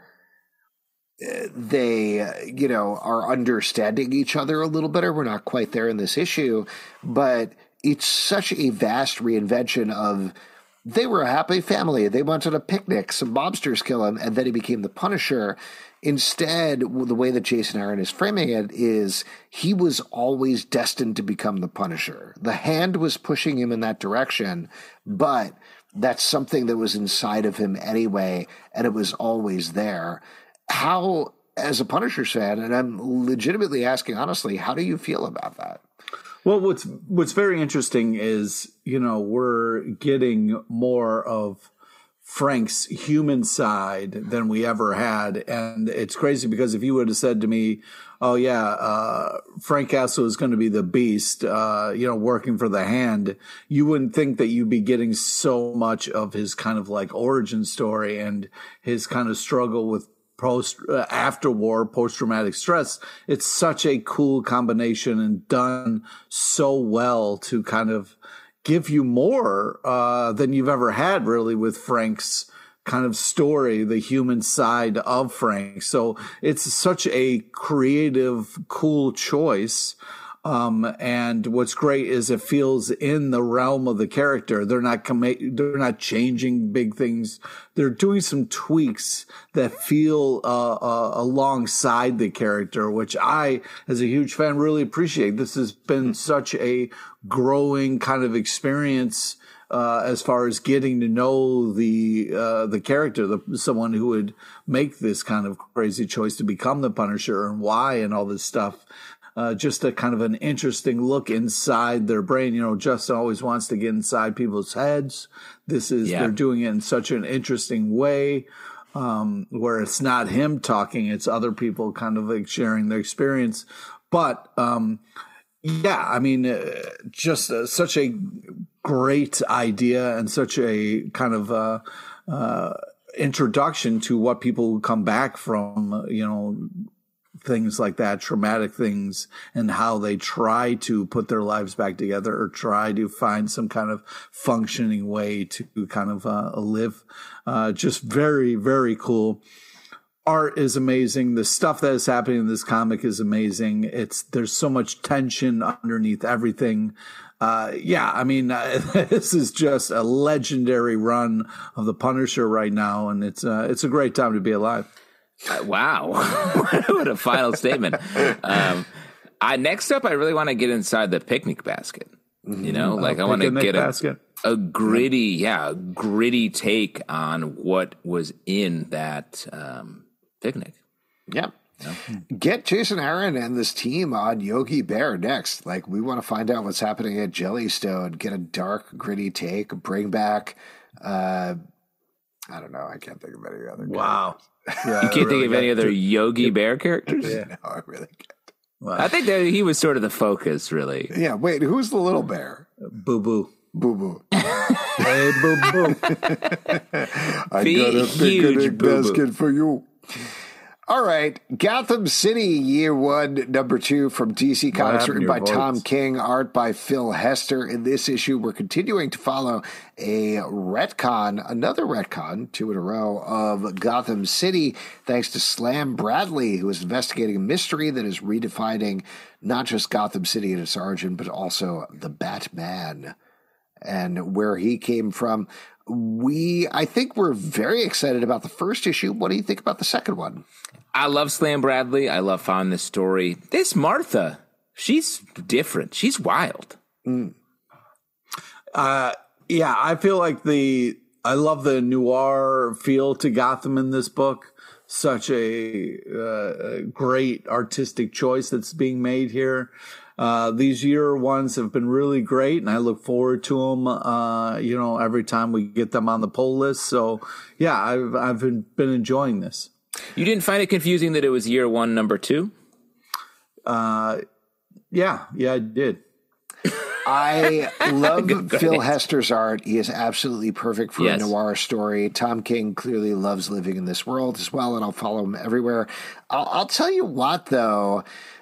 uh, they, uh, you know, are understanding each other a little better. We're not quite there in this issue, but it's such a vast reinvention of they were a happy family. They went on a picnic. Some mobsters kill him, and then he became the Punisher. Instead, the way that Jason Aaron is framing it is he was always destined to become the Punisher. The hand was pushing him in that direction, but that's something that was inside of him anyway, and it was always there. How, as a Punisher fan, and I'm legitimately asking honestly, how do you feel about that? Well, what's what's very interesting is, you know, we're getting more of Frank's human side than we ever had. And it's crazy because if you would have said to me, oh, yeah, uh, Frank Castle is going to be the Beast, uh, you know, working for the Hand, you wouldn't think that you'd be getting so much of his kind of like origin story and his kind of struggle with post uh, after war post-traumatic stress. It's such a cool combination and done so well to kind of give you more uh, than you've ever had really with Frank's kind of story, the human side of Frank. So it's such a creative, cool choice. Um, and what's great is it feels in the realm of the character. They're not com- they're not changing big things. They're doing some tweaks that feel uh, uh, alongside the character, which I, as a huge fan, really appreciate. This has been such a growing kind of experience uh, as far as getting to know the uh, the character, the someone who would make this kind of crazy choice to become the Punisher and why and all this stuff. Uh, just a kind of an interesting look inside their brain. You know, Justin always wants to get inside people's heads. This is, Yeah. they're doing it in such an interesting way, um, where it's not him talking, it's other people kind of like sharing their experience. But, um, yeah, I mean, uh, just uh, such a great idea and such a kind of, uh, uh, introduction to what people who come back from, uh, you know, things like that, traumatic things, and how they try to put their lives back together or try to find some kind of functioning way to kind of uh, live. Uh, just very, very cool. Art is amazing. The stuff that is happening in this comic is amazing. It's there's so much tension underneath everything. Uh, yeah, I mean, uh, this is just a legendary run of the Punisher right now, and it's uh, it's a great time to be alive. Uh, wow. What a final statement. Um, I, next up, I really want to get inside the picnic basket. You know, like I want to get a, a gritty, yeah, a gritty take on what was in that um, picnic. Yeah. Get Jason Aaron and this team on Yogi Bear next. Like, we want to find out what's happening at Jellystone, get a dark, gritty take, bring back, uh, I don't know, I can't think of any other. Wow. Yeah, you can't really think of any other Yogi Bear characters? Yeah. No, I really can't. Wow. I think that he was sort of the focus, really. Yeah, wait, who's the little bear? Boo boo. Boo Boo. Hey, boo boo. I Big, got a huge picnic Boo Boo. basket for you. All right, Gotham City, year one, number two from D C Comics, happened written to by your Tom voice? King, art by Phil Hester. In this issue, we're continuing to follow a retcon, another retcon, two in a row, of Gotham City, thanks to Slam Bradley, who is investigating a mystery that is redefining not just Gotham City and its origin, but also the Batman and where he came from. We, I think we're very excited about the first issue. What do you think about the second one? I love Slam Bradley. I love following this story. This Martha, she's different. She's wild. Mm. Uh, yeah, I feel like the I love the noir feel to Gotham in this book. Such a, uh, a great artistic choice that's being made here. uh, these year ones have been really great, and I look forward to them. Uh, you know, every time we get them on the poll list. So yeah, I've I've been, been enjoying this. You didn't find it confusing that it was year one, number two? Uh, yeah, yeah, I did. I love Phil Hester's art. He is absolutely perfect for yes. a noir story. Tom King clearly loves living in this world as well, and I'll follow him everywhere. I'll, I'll tell you what, though.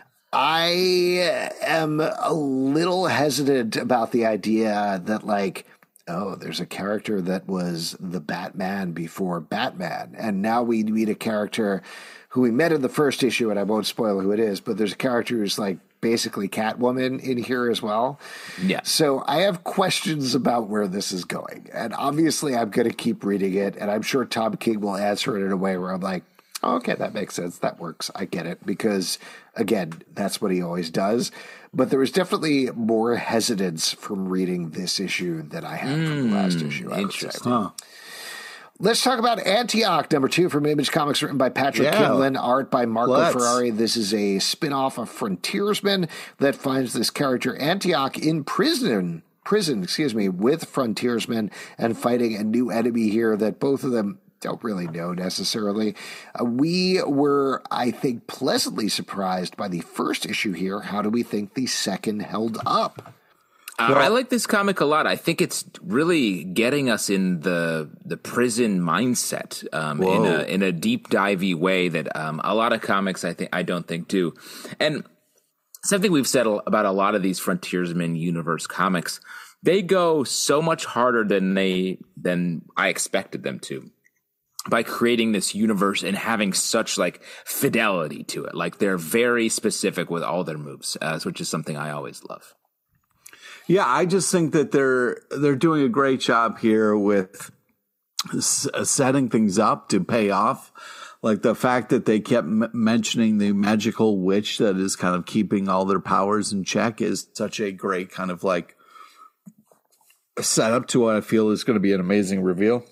I am a little hesitant about the idea that, like, oh, there's a character that was the Batman before Batman, and now we meet a character who we met in the first issue, and I won't spoil who it is, but there's a character who's like basically Catwoman in here as well. Yeah. So I have questions about where this is going, and obviously I'm going to keep reading it, and I'm sure Tom King will answer it in a way where I'm like, oh, okay, that makes sense. That works. I get it. Because, again, that's what he always does. But there was definitely more hesitance from reading this issue than I had mm, from the last issue, I would say. Huh. Let's talk about Antioch, number two from Image Comics, written by Patrick yeah. Kinlan, art by Marco Let's. Ferrari. This is a spin-off of Frontiersman that finds this character Antioch in prison, prison, excuse me, with Frontiersman and fighting a new enemy here that both of them don't really know necessarily. Uh, we were, I think, pleasantly surprised by the first issue here. How do we think the second held up? Uh, well, I like this comic a lot. I think it's really getting us in the the prison mindset um, in a in a deep divey way that um, a lot of comics I think I don't think do. And something we've said about a lot of these Frontiersman universe comics, they go so much harder than they than I expected them to, by creating this universe and having such like fidelity to it. Like they're very specific with all their moves, uh, which is something I always love. Yeah, I just think that they're they're doing a great job here with s- setting things up to pay off. Like the fact that they kept m- mentioning the magical witch that is kind of keeping all their powers in check is such a great kind of like setup to what I feel is going to be an amazing reveal.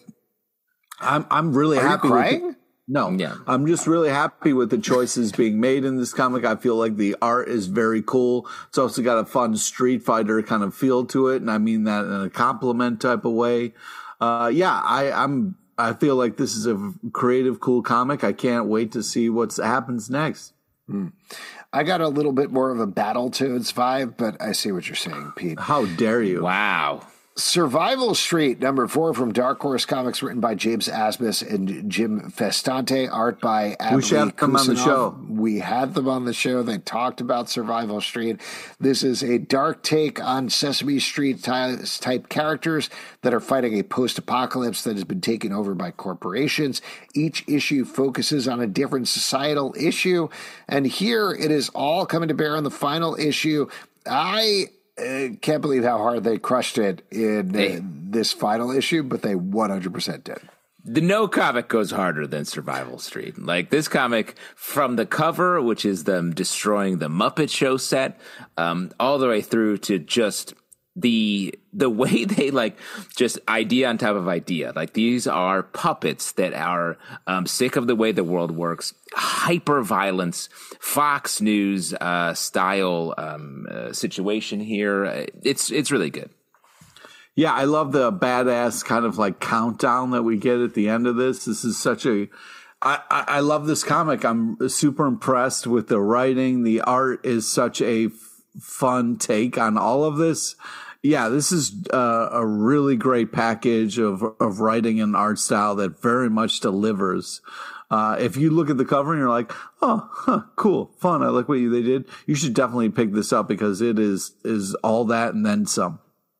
I'm I'm really Are happy you with crying? it. No, yeah. I'm just really happy with the choices being made in this comic. I feel like the art is very cool. It's also got a fun Street Fighter kind of feel to it, and I mean that in a compliment type of way. Uh, yeah, I, I'm. I feel like this is a creative, cool comic. I can't wait to see what happens next. Mm. I got a little bit more of a Battletoads vibe, but I see what you're saying, Pete. How dare you? Wow. Survival Street, number four from Dark Horse Comics, written by James Asmus and Jim Festante, art by Adley We should have them on the show. We had them on the show. They talked about Survival Street. This is a dark take on Sesame Street type characters that are fighting a post-apocalypse that has been taken over by corporations. Each issue focuses on a different societal issue, and here it is all coming to bear on the final issue. I... I can't believe how hard they crushed it in uh, this final issue, but they one hundred percent did. The no comic goes harder than Survival Street. Like this comic, from the cover, which is them destroying the Muppet Show set, um, all the way through to just the the way they like just idea on top of idea. Like these are puppets that are um, sick of the way the world works, hyper violence, Fox News uh, style um, uh, situation here. It's it's really good. Yeah, I love the badass kind of like countdown that we get at the end of this. This is such a, I, I, I love this comic. I'm super impressed with the writing. The art is such a f- fun take on all of this. Yeah, this is uh, a really great package of of writing and art style that very much delivers. Uh, if you look at the cover and you're like, oh, huh, cool, fun, I like what you, they did, you should definitely pick this up because it is is all that and then some.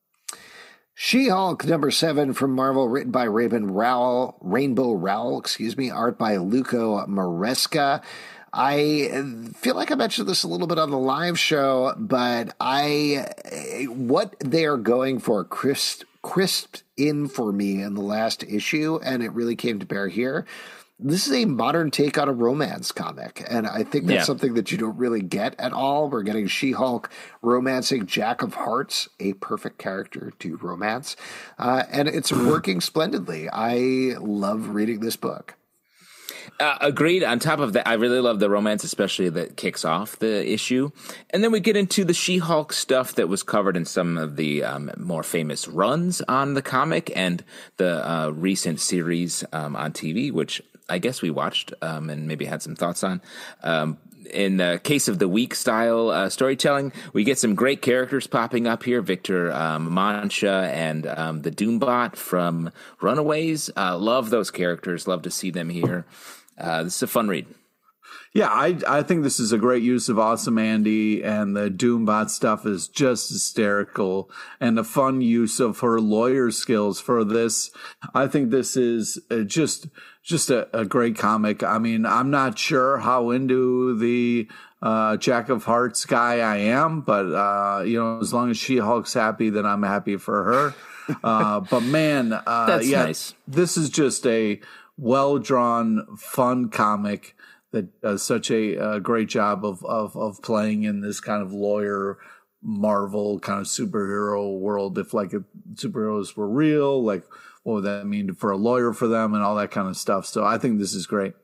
She-Hulk, number seven from Marvel, written by Raven Rowell, Rainbow Rowell, excuse me, art by Luco Maresca. I feel like I mentioned this a little bit on the live show, but I what they are going for crisp, crisped in for me in the last issue, and it really came to bear here. This is a modern take on a romance comic, and I think that's yeah. something that you don't really get at all. We're getting She-Hulk romancing Jack of Hearts, a perfect character to romance, uh, and it's working splendidly. I love reading this book. Uh, agreed. On top of that, I really love the romance, especially that kicks off the issue. And then we get into the She-Hulk stuff that was covered in some of the um, more famous runs on the comic and the uh, recent series um, on T V, which I guess we watched um, and maybe had some thoughts on. Um, in the case of the week style uh, storytelling, we get some great characters popping up here. Victor um, Mancha and um, the Doombot from Runaways. Uh, love those characters. Love to see them here. Uh, this is a fun read. Yeah, I I think this is a great use of Awesome Andy, and the Doombot stuff is just hysterical, and the fun use of her lawyer skills for this. I think this is just just a, a great comic. I mean, I'm not sure how into the uh, Jack of Hearts guy I am, but uh, you know, as long as She-Hulk's happy, then I'm happy for her. Uh, but man, uh, That's yeah, nice. This is just a well-drawn, fun comic that does such a, a great job of, of of playing in this kind of lawyer Marvel kind of superhero world. If like if superheroes were real, like what would that mean for a lawyer for them and all that kind of stuff. So I think this is great.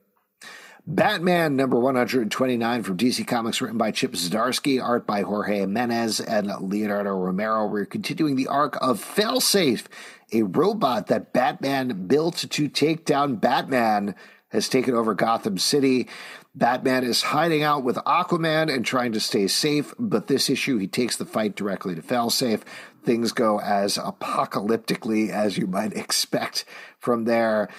Batman number one hundred twenty-nine from D C Comics, written by Chip Zdarsky, art by Jorge Jimenez and Leonardo Romero. We're continuing the arc of Failsafe, a robot that Batman built to take down Batman, has taken over Gotham City. Batman is hiding out with Aquaman and trying to stay safe, but this issue he takes the fight directly to Failsafe. Things go as apocalyptically as you might expect from there.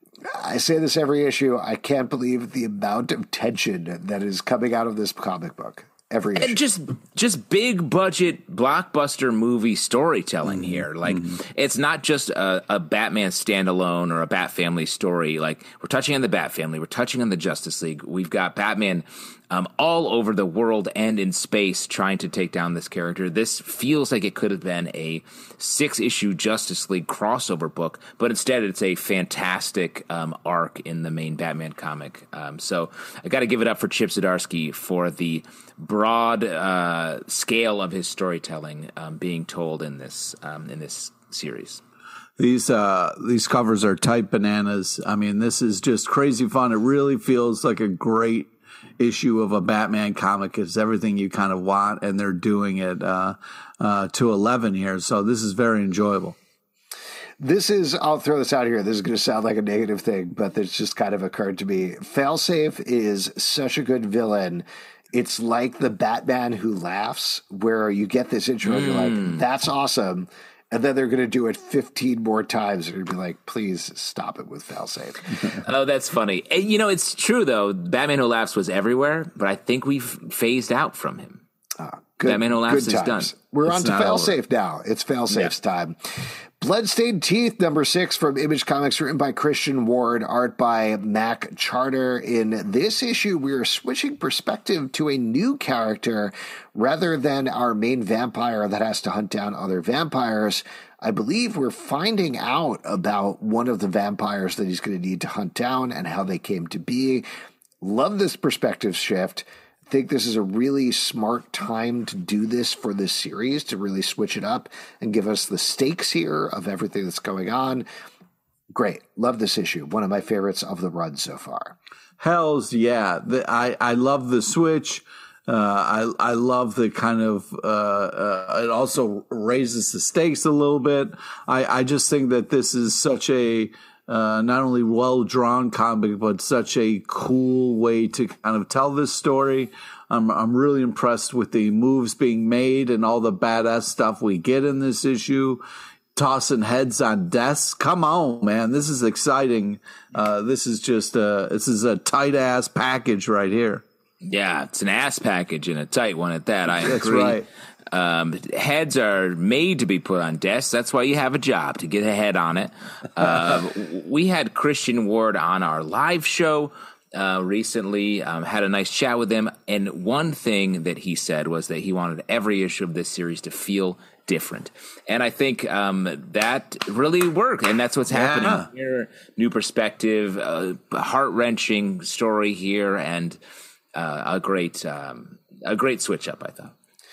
I say this every issue. I can't believe the amount of tension that is coming out of this comic book. Every issue. And just just big budget blockbuster movie storytelling mm-hmm. here. Like mm-hmm. it's not just a, a Batman standalone or a Bat Family story. Like we're touching on the Bat Family, we're touching on the Justice League. We've got Batman um, all over the world and in space trying to take down this character. This feels like it could have been a six issue Justice League crossover book, but instead it's a fantastic um, arc in the main Batman comic. Um, so I got to give it up for Chip Zdarsky for the broad uh, scale of his storytelling um, being told in this um, in this series. These uh, these covers are tight bananas. I mean, this is just crazy fun. It really feels like a great issue of a Batman comic. It's everything you kind of want, and they're doing it uh, uh, to eleven here. So this is very enjoyable. This is, I'll throw this out here. This is going to sound like a negative thing, but it's just kind of occurred to me. Failsafe is such a good villain. It's like the Batman Who Laughs, where you get this intro mm. and you're like, that's awesome. And then they're going to do it fifteen more times. And you're going to be like, please stop it with Failsafe. Oh, that's funny. And, you know, it's true, though. Batman Who Laughs was everywhere, but I think we've phased out from him. Oh, good, Batman Who Laughs is done. We're it's on to Failsafe now. It's Failsafe's yeah. time. Bloodstained Teeth, number six from Image Comics, written by Christian Ward, art by Mac Charter. In this issue, we are switching perspective to a new character rather than our main vampire that has to hunt down other vampires. I believe we're finding out about one of the vampires that he's going to need to hunt down and how they came to be. Love this perspective shift. Think this is a really smart time to do this for this series, to really switch it up and give us the stakes here of everything that's going on. Great. Love this issue. One of my favorites of the run so far. Hells yeah. The, I, I love the switch. Uh, I I love the kind of, uh, uh, it also raises the stakes a little bit. I, I just think that this is such a, Uh, not only well-drawn comic, but such a cool way to kind of tell this story. I'm I'm really impressed with the moves being made and all the badass stuff we get in this issue. Tossing heads on desks. Come on, man. This is exciting. Uh, this is just a, this is a tight-ass package right here. Yeah, it's an ass package and a tight one at that. I That's agree. right. Um, heads are made to be put on desks. That's why you have a job, to get a head on it. Uh, we had Christian Ward on our live show uh, recently, um, had a nice chat with him. And one thing that he said was that he wanted every issue of this series to feel different. And I think um, that really worked. And that's what's happening yeah. here. New perspective, uh, heart-wrenching story here, and uh, a great, um, a great switch up, I thought.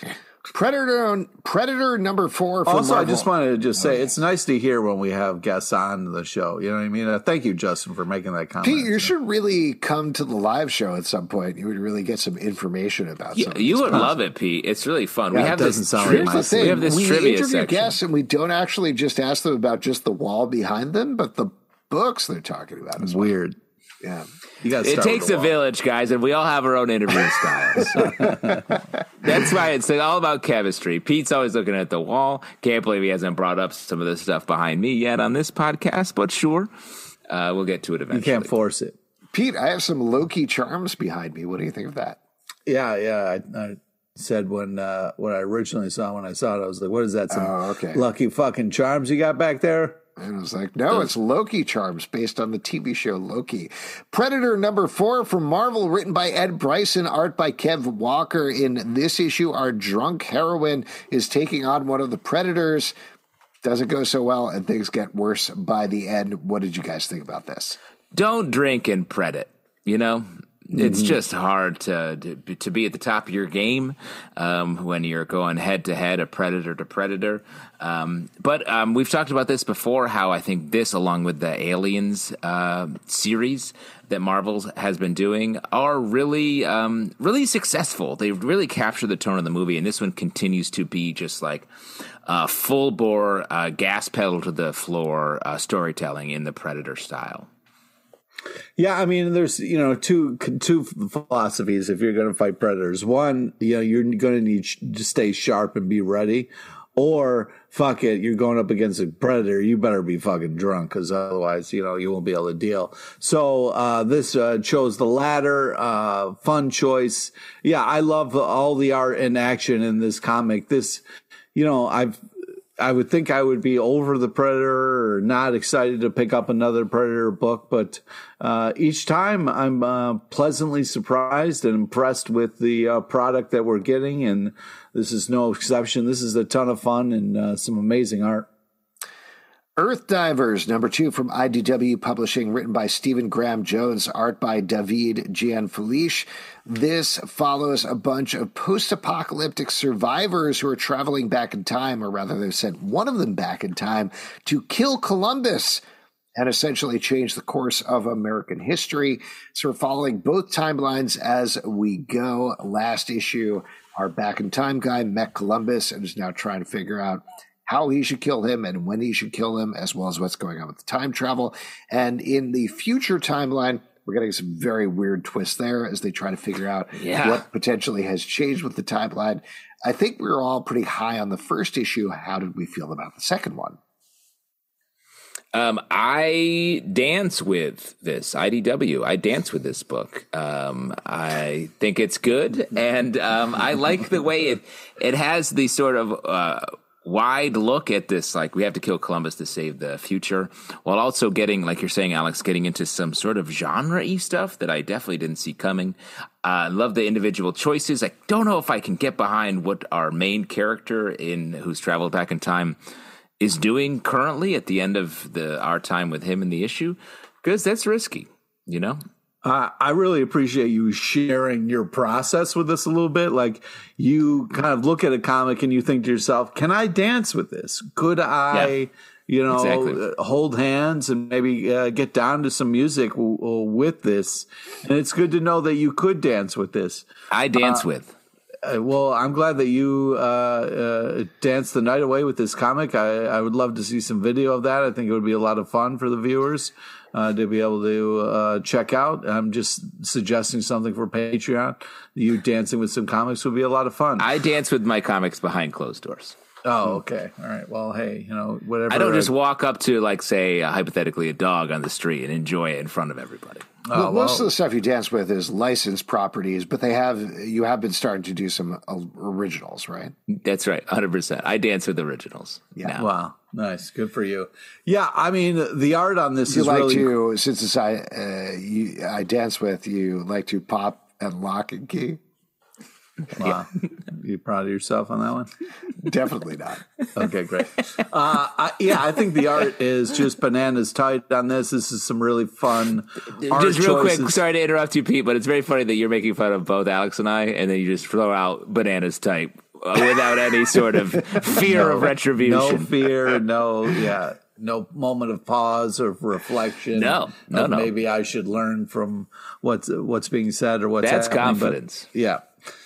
Predator Predator number four from Also, Marvel. I just wanted to just say, it's nice to hear when we have guests on the show. You know what I mean? Uh, thank you, Justin, for making that comment. Pete, you should really come to the live show at some point. You would really get some information about Yeah, something. you would love it, Pete. It's really fun. Yeah, we have it doesn't this sound tri- like Here's the thing. We have this we trivia interview section. guests and we don't actually just ask them about just the wall behind them, but the books they're talking about as well. Weird. Yeah. You got. It takes a village, guys, and we all have our own interviewing styles. That's why it's all about chemistry. Pete's always looking at the wall. Can't believe he hasn't brought up some of the stuff behind me yet on this podcast, but sure, uh, we'll get to it eventually. You can't force it. Pete, I have some Loki charms behind me. What do you think of that? Yeah, yeah. I, I said when uh, when I originally saw when I saw it, I was like, "What is that? Some Oh, okay. lucky fucking charms you got back there?" And I was like, no, it's Loki charms based on the T V show Loki. Predator number four from Marvel, written by Ed Bryson, art by Kev Walker. In this issue, our drunk heroine is taking on one of the Predators. Doesn't go so well, and things get worse by the end. What did you guys think about this? Don't drink and pred it, you know? It's just hard to, to to be at the top of your game um, when you're going head to head, a predator to predator. Um, but um, we've talked about this before. How I think this, along with the Aliens uh, series that Marvel has been doing, are really um, really successful. They really capture the tone of the movie, and this one continues to be just like uh, full bore, uh, gas pedal to the floor uh, storytelling in the Predator style. Yeah, I mean, there's you know two two philosophies if you're going to fight predators. One, you know, you're going to need to stay sharp and be ready, or fuck it, you're going up against a predator. You better be fucking drunk because otherwise, you know, you won't be able to deal. So uh, this uh, chose the latter. Uh, fun choice. Yeah, I love all the art and action in this comic. This, you know, I've. I would think I would be over the Predator or not excited to pick up another Predator book, but uh, each time I'm uh, pleasantly surprised and impressed with the uh, product that we're getting, and this is no exception. This is a ton of fun and uh, some amazing art. Earth Divers, number two from I D W Publishing, written by Stephen Graham Jones, art by David Gianfelice. This follows a bunch of post-apocalyptic survivors who are traveling back in time, or rather they've sent one of them back in time to kill Columbus and essentially change the course of American history. So we're following both timelines as we go. Last issue, our back in time guy met Columbus and is now trying to figure out how he should kill him and when he should kill him, as well as what's going on with the time travel. And in the future timeline, we're getting some very weird twists there as they try to figure out Yeah. what potentially has changed with the timeline. I think we were all pretty high on the first issue. How did we feel about the second one? Um, I dance with this I D W. I dance with this book. Um, I think it's good, and um, I like the way it it has the sort of uh, wide look at this. Like, we have to kill Columbus to save the future, while also getting, like you're saying, Alex, getting into some sort of genre-y stuff that I definitely didn't see coming. I uh, love the individual choices. I don't know if I can get behind what our main character in who's traveled back in time is doing currently at the end of the our time with him in the issue, because that's risky, you know? Uh, I really appreciate you sharing your process with us a little bit. Like, you kind of look at a comic and you think to yourself, can I dance with this? Could I, Yeah, you know, exactly. uh, hold hands and maybe uh, get down to some music w- w- with this? And it's good to know that you could dance with this. I dance uh, with. Uh, well, I'm glad that you uh, uh, danced the night away with this comic. I, I would love to see some video of that. I think it would be a lot of fun for the viewers uh, to be able to uh, check out. I'm just suggesting something for Patreon. You dancing with some comics would be a lot of fun. I dance with my comics behind closed doors. Oh, okay. All right. Well, hey, you know, whatever. I don't just walk up to, like, say, uh, hypothetically, a dog on the street and enjoy it in front of everybody. Oh, well, most well. of the stuff you dance with is licensed properties, but they have you have been starting to do some uh, originals, right? That's right, one hundred percent. I dance with originals. Yeah. Now. Wow. Nice. Good for you. Yeah. I mean, the art on this You is like really to, since it's I, uh, you, I dance with, you like to pop and lock and key? Wow. You proud of yourself on that one? Definitely not. Okay, great. Uh, I, yeah, I think the art is just bananas tight on this. This is some really fun art Just real choices. quick, sorry to interrupt you, Pete, but it's very funny that you're making fun of both Alex and I, and then you just throw out bananas type without any sort of fear no, of retribution. No fear, no, yeah, no moment of pause or reflection. No, no, no. Maybe I should learn from what's what's being said or what's That's happening. confidence. But, yeah.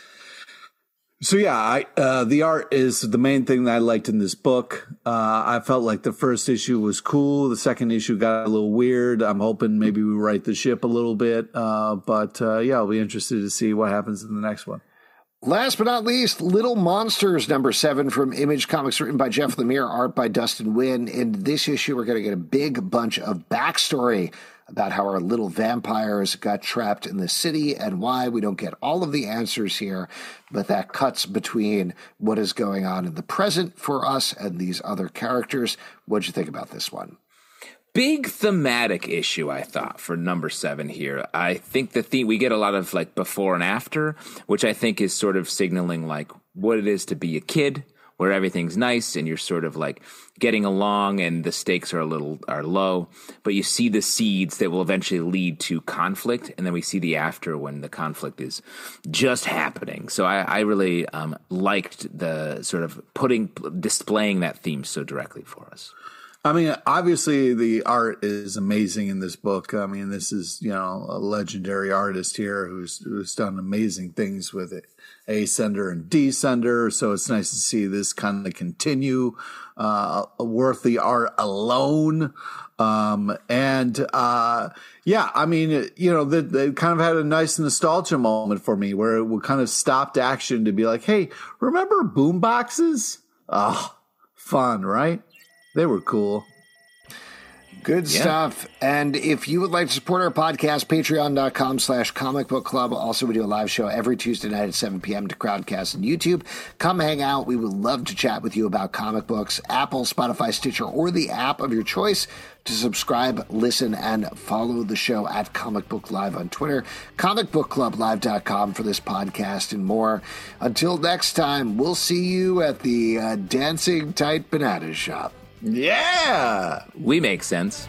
So yeah, I, uh, the art is the main thing that I liked in this book. Uh, I felt like the first issue was cool. The second issue got a little weird. I'm hoping maybe we right the ship a little bit. Uh, but uh, yeah, I'll be interested to see what happens in the next one. Last but not least, Little Monsters, number seven from Image Comics, written by Jeff Lemire, art by Dustin Nguyen. In this issue, we're going to get a big bunch of backstory about how our little vampires got trapped in the city and why. We don't get all of the answers here, but that cuts between what is going on in the present for us and these other characters. What'd you think about this one? Big thematic issue, I thought, for number seven here. I think the theme, we get a lot of like before and after, which I think is sort of signaling like what it is to be a kid, where everything's nice and you're sort of like getting along and the stakes are a little are low, but you see the seeds that will eventually lead to conflict, and then we see the after when the conflict is just happening. So I, I really um, liked the sort of putting displaying that theme so directly for us. I mean, obviously the art is amazing in this book. I mean, this is, you know, a legendary artist here who's who's done amazing things with it. Ascender and Descender, so it's nice to see this kind of continue. Uh, worth the art alone. Um, and, uh, yeah, I mean, you know, they, they kind of had a nice nostalgia moment for me where it kind of stopped action to be like, hey, remember boomboxes? Oh, fun, right? They were cool. Good yeah. stuff. And if you would like to support our podcast, patreon.com slash comic book club. Also, we do a live show every Tuesday night at seven p.m. to Crowdcast and YouTube. Come hang out. We would love to chat with you about comic books, Apple, Spotify, Stitcher, or the app of your choice. To subscribe, listen, and follow the show at Comic Book Live on Twitter, comic book club live dot com for this podcast and more. Until next time, we'll see you at the uh, Dancing Tight Bananas shop. Yeah! We make sense.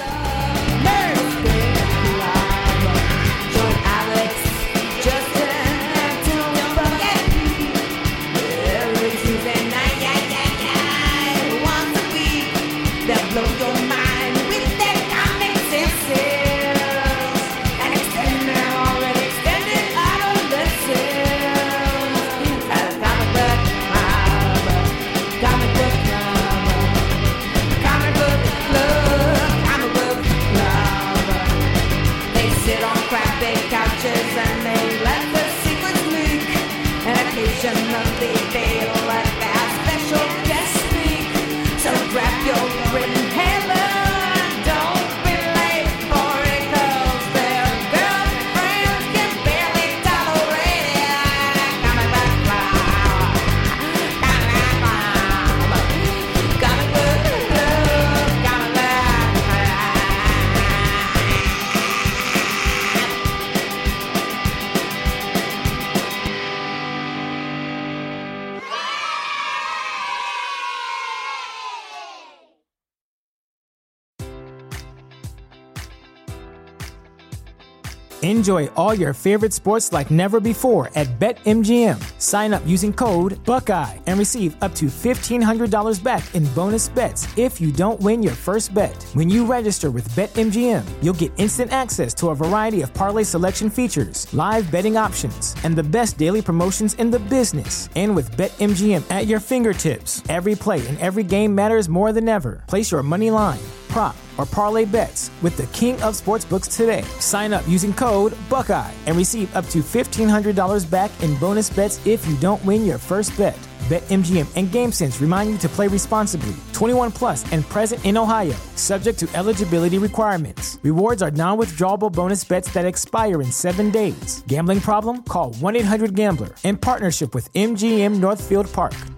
Enjoy all your favorite sports like never before at BetMGM. Sign up using code Buckeye and receive up to fifteen hundred dollars back in bonus bets if you don't win your first bet. When you register with BetMGM, you'll get instant access to a variety of parlay selection features, live betting options, and the best daily promotions in the business. And with BetMGM at your fingertips, every play and every game matters more than ever. Place your money line, prop, or parlay bets with the king of sportsbooks today. Sign up using code Buckeye and receive up to fifteen hundred dollars back in bonus bets if you don't win your first bet. BetMGM and GameSense remind you to play responsibly. twenty-one plus and present in Ohio, subject to eligibility requirements. Rewards are non-withdrawable bonus bets that expire in seven days. Gambling problem? Call one eight hundred gambler in partnership with M G M Northfield Park.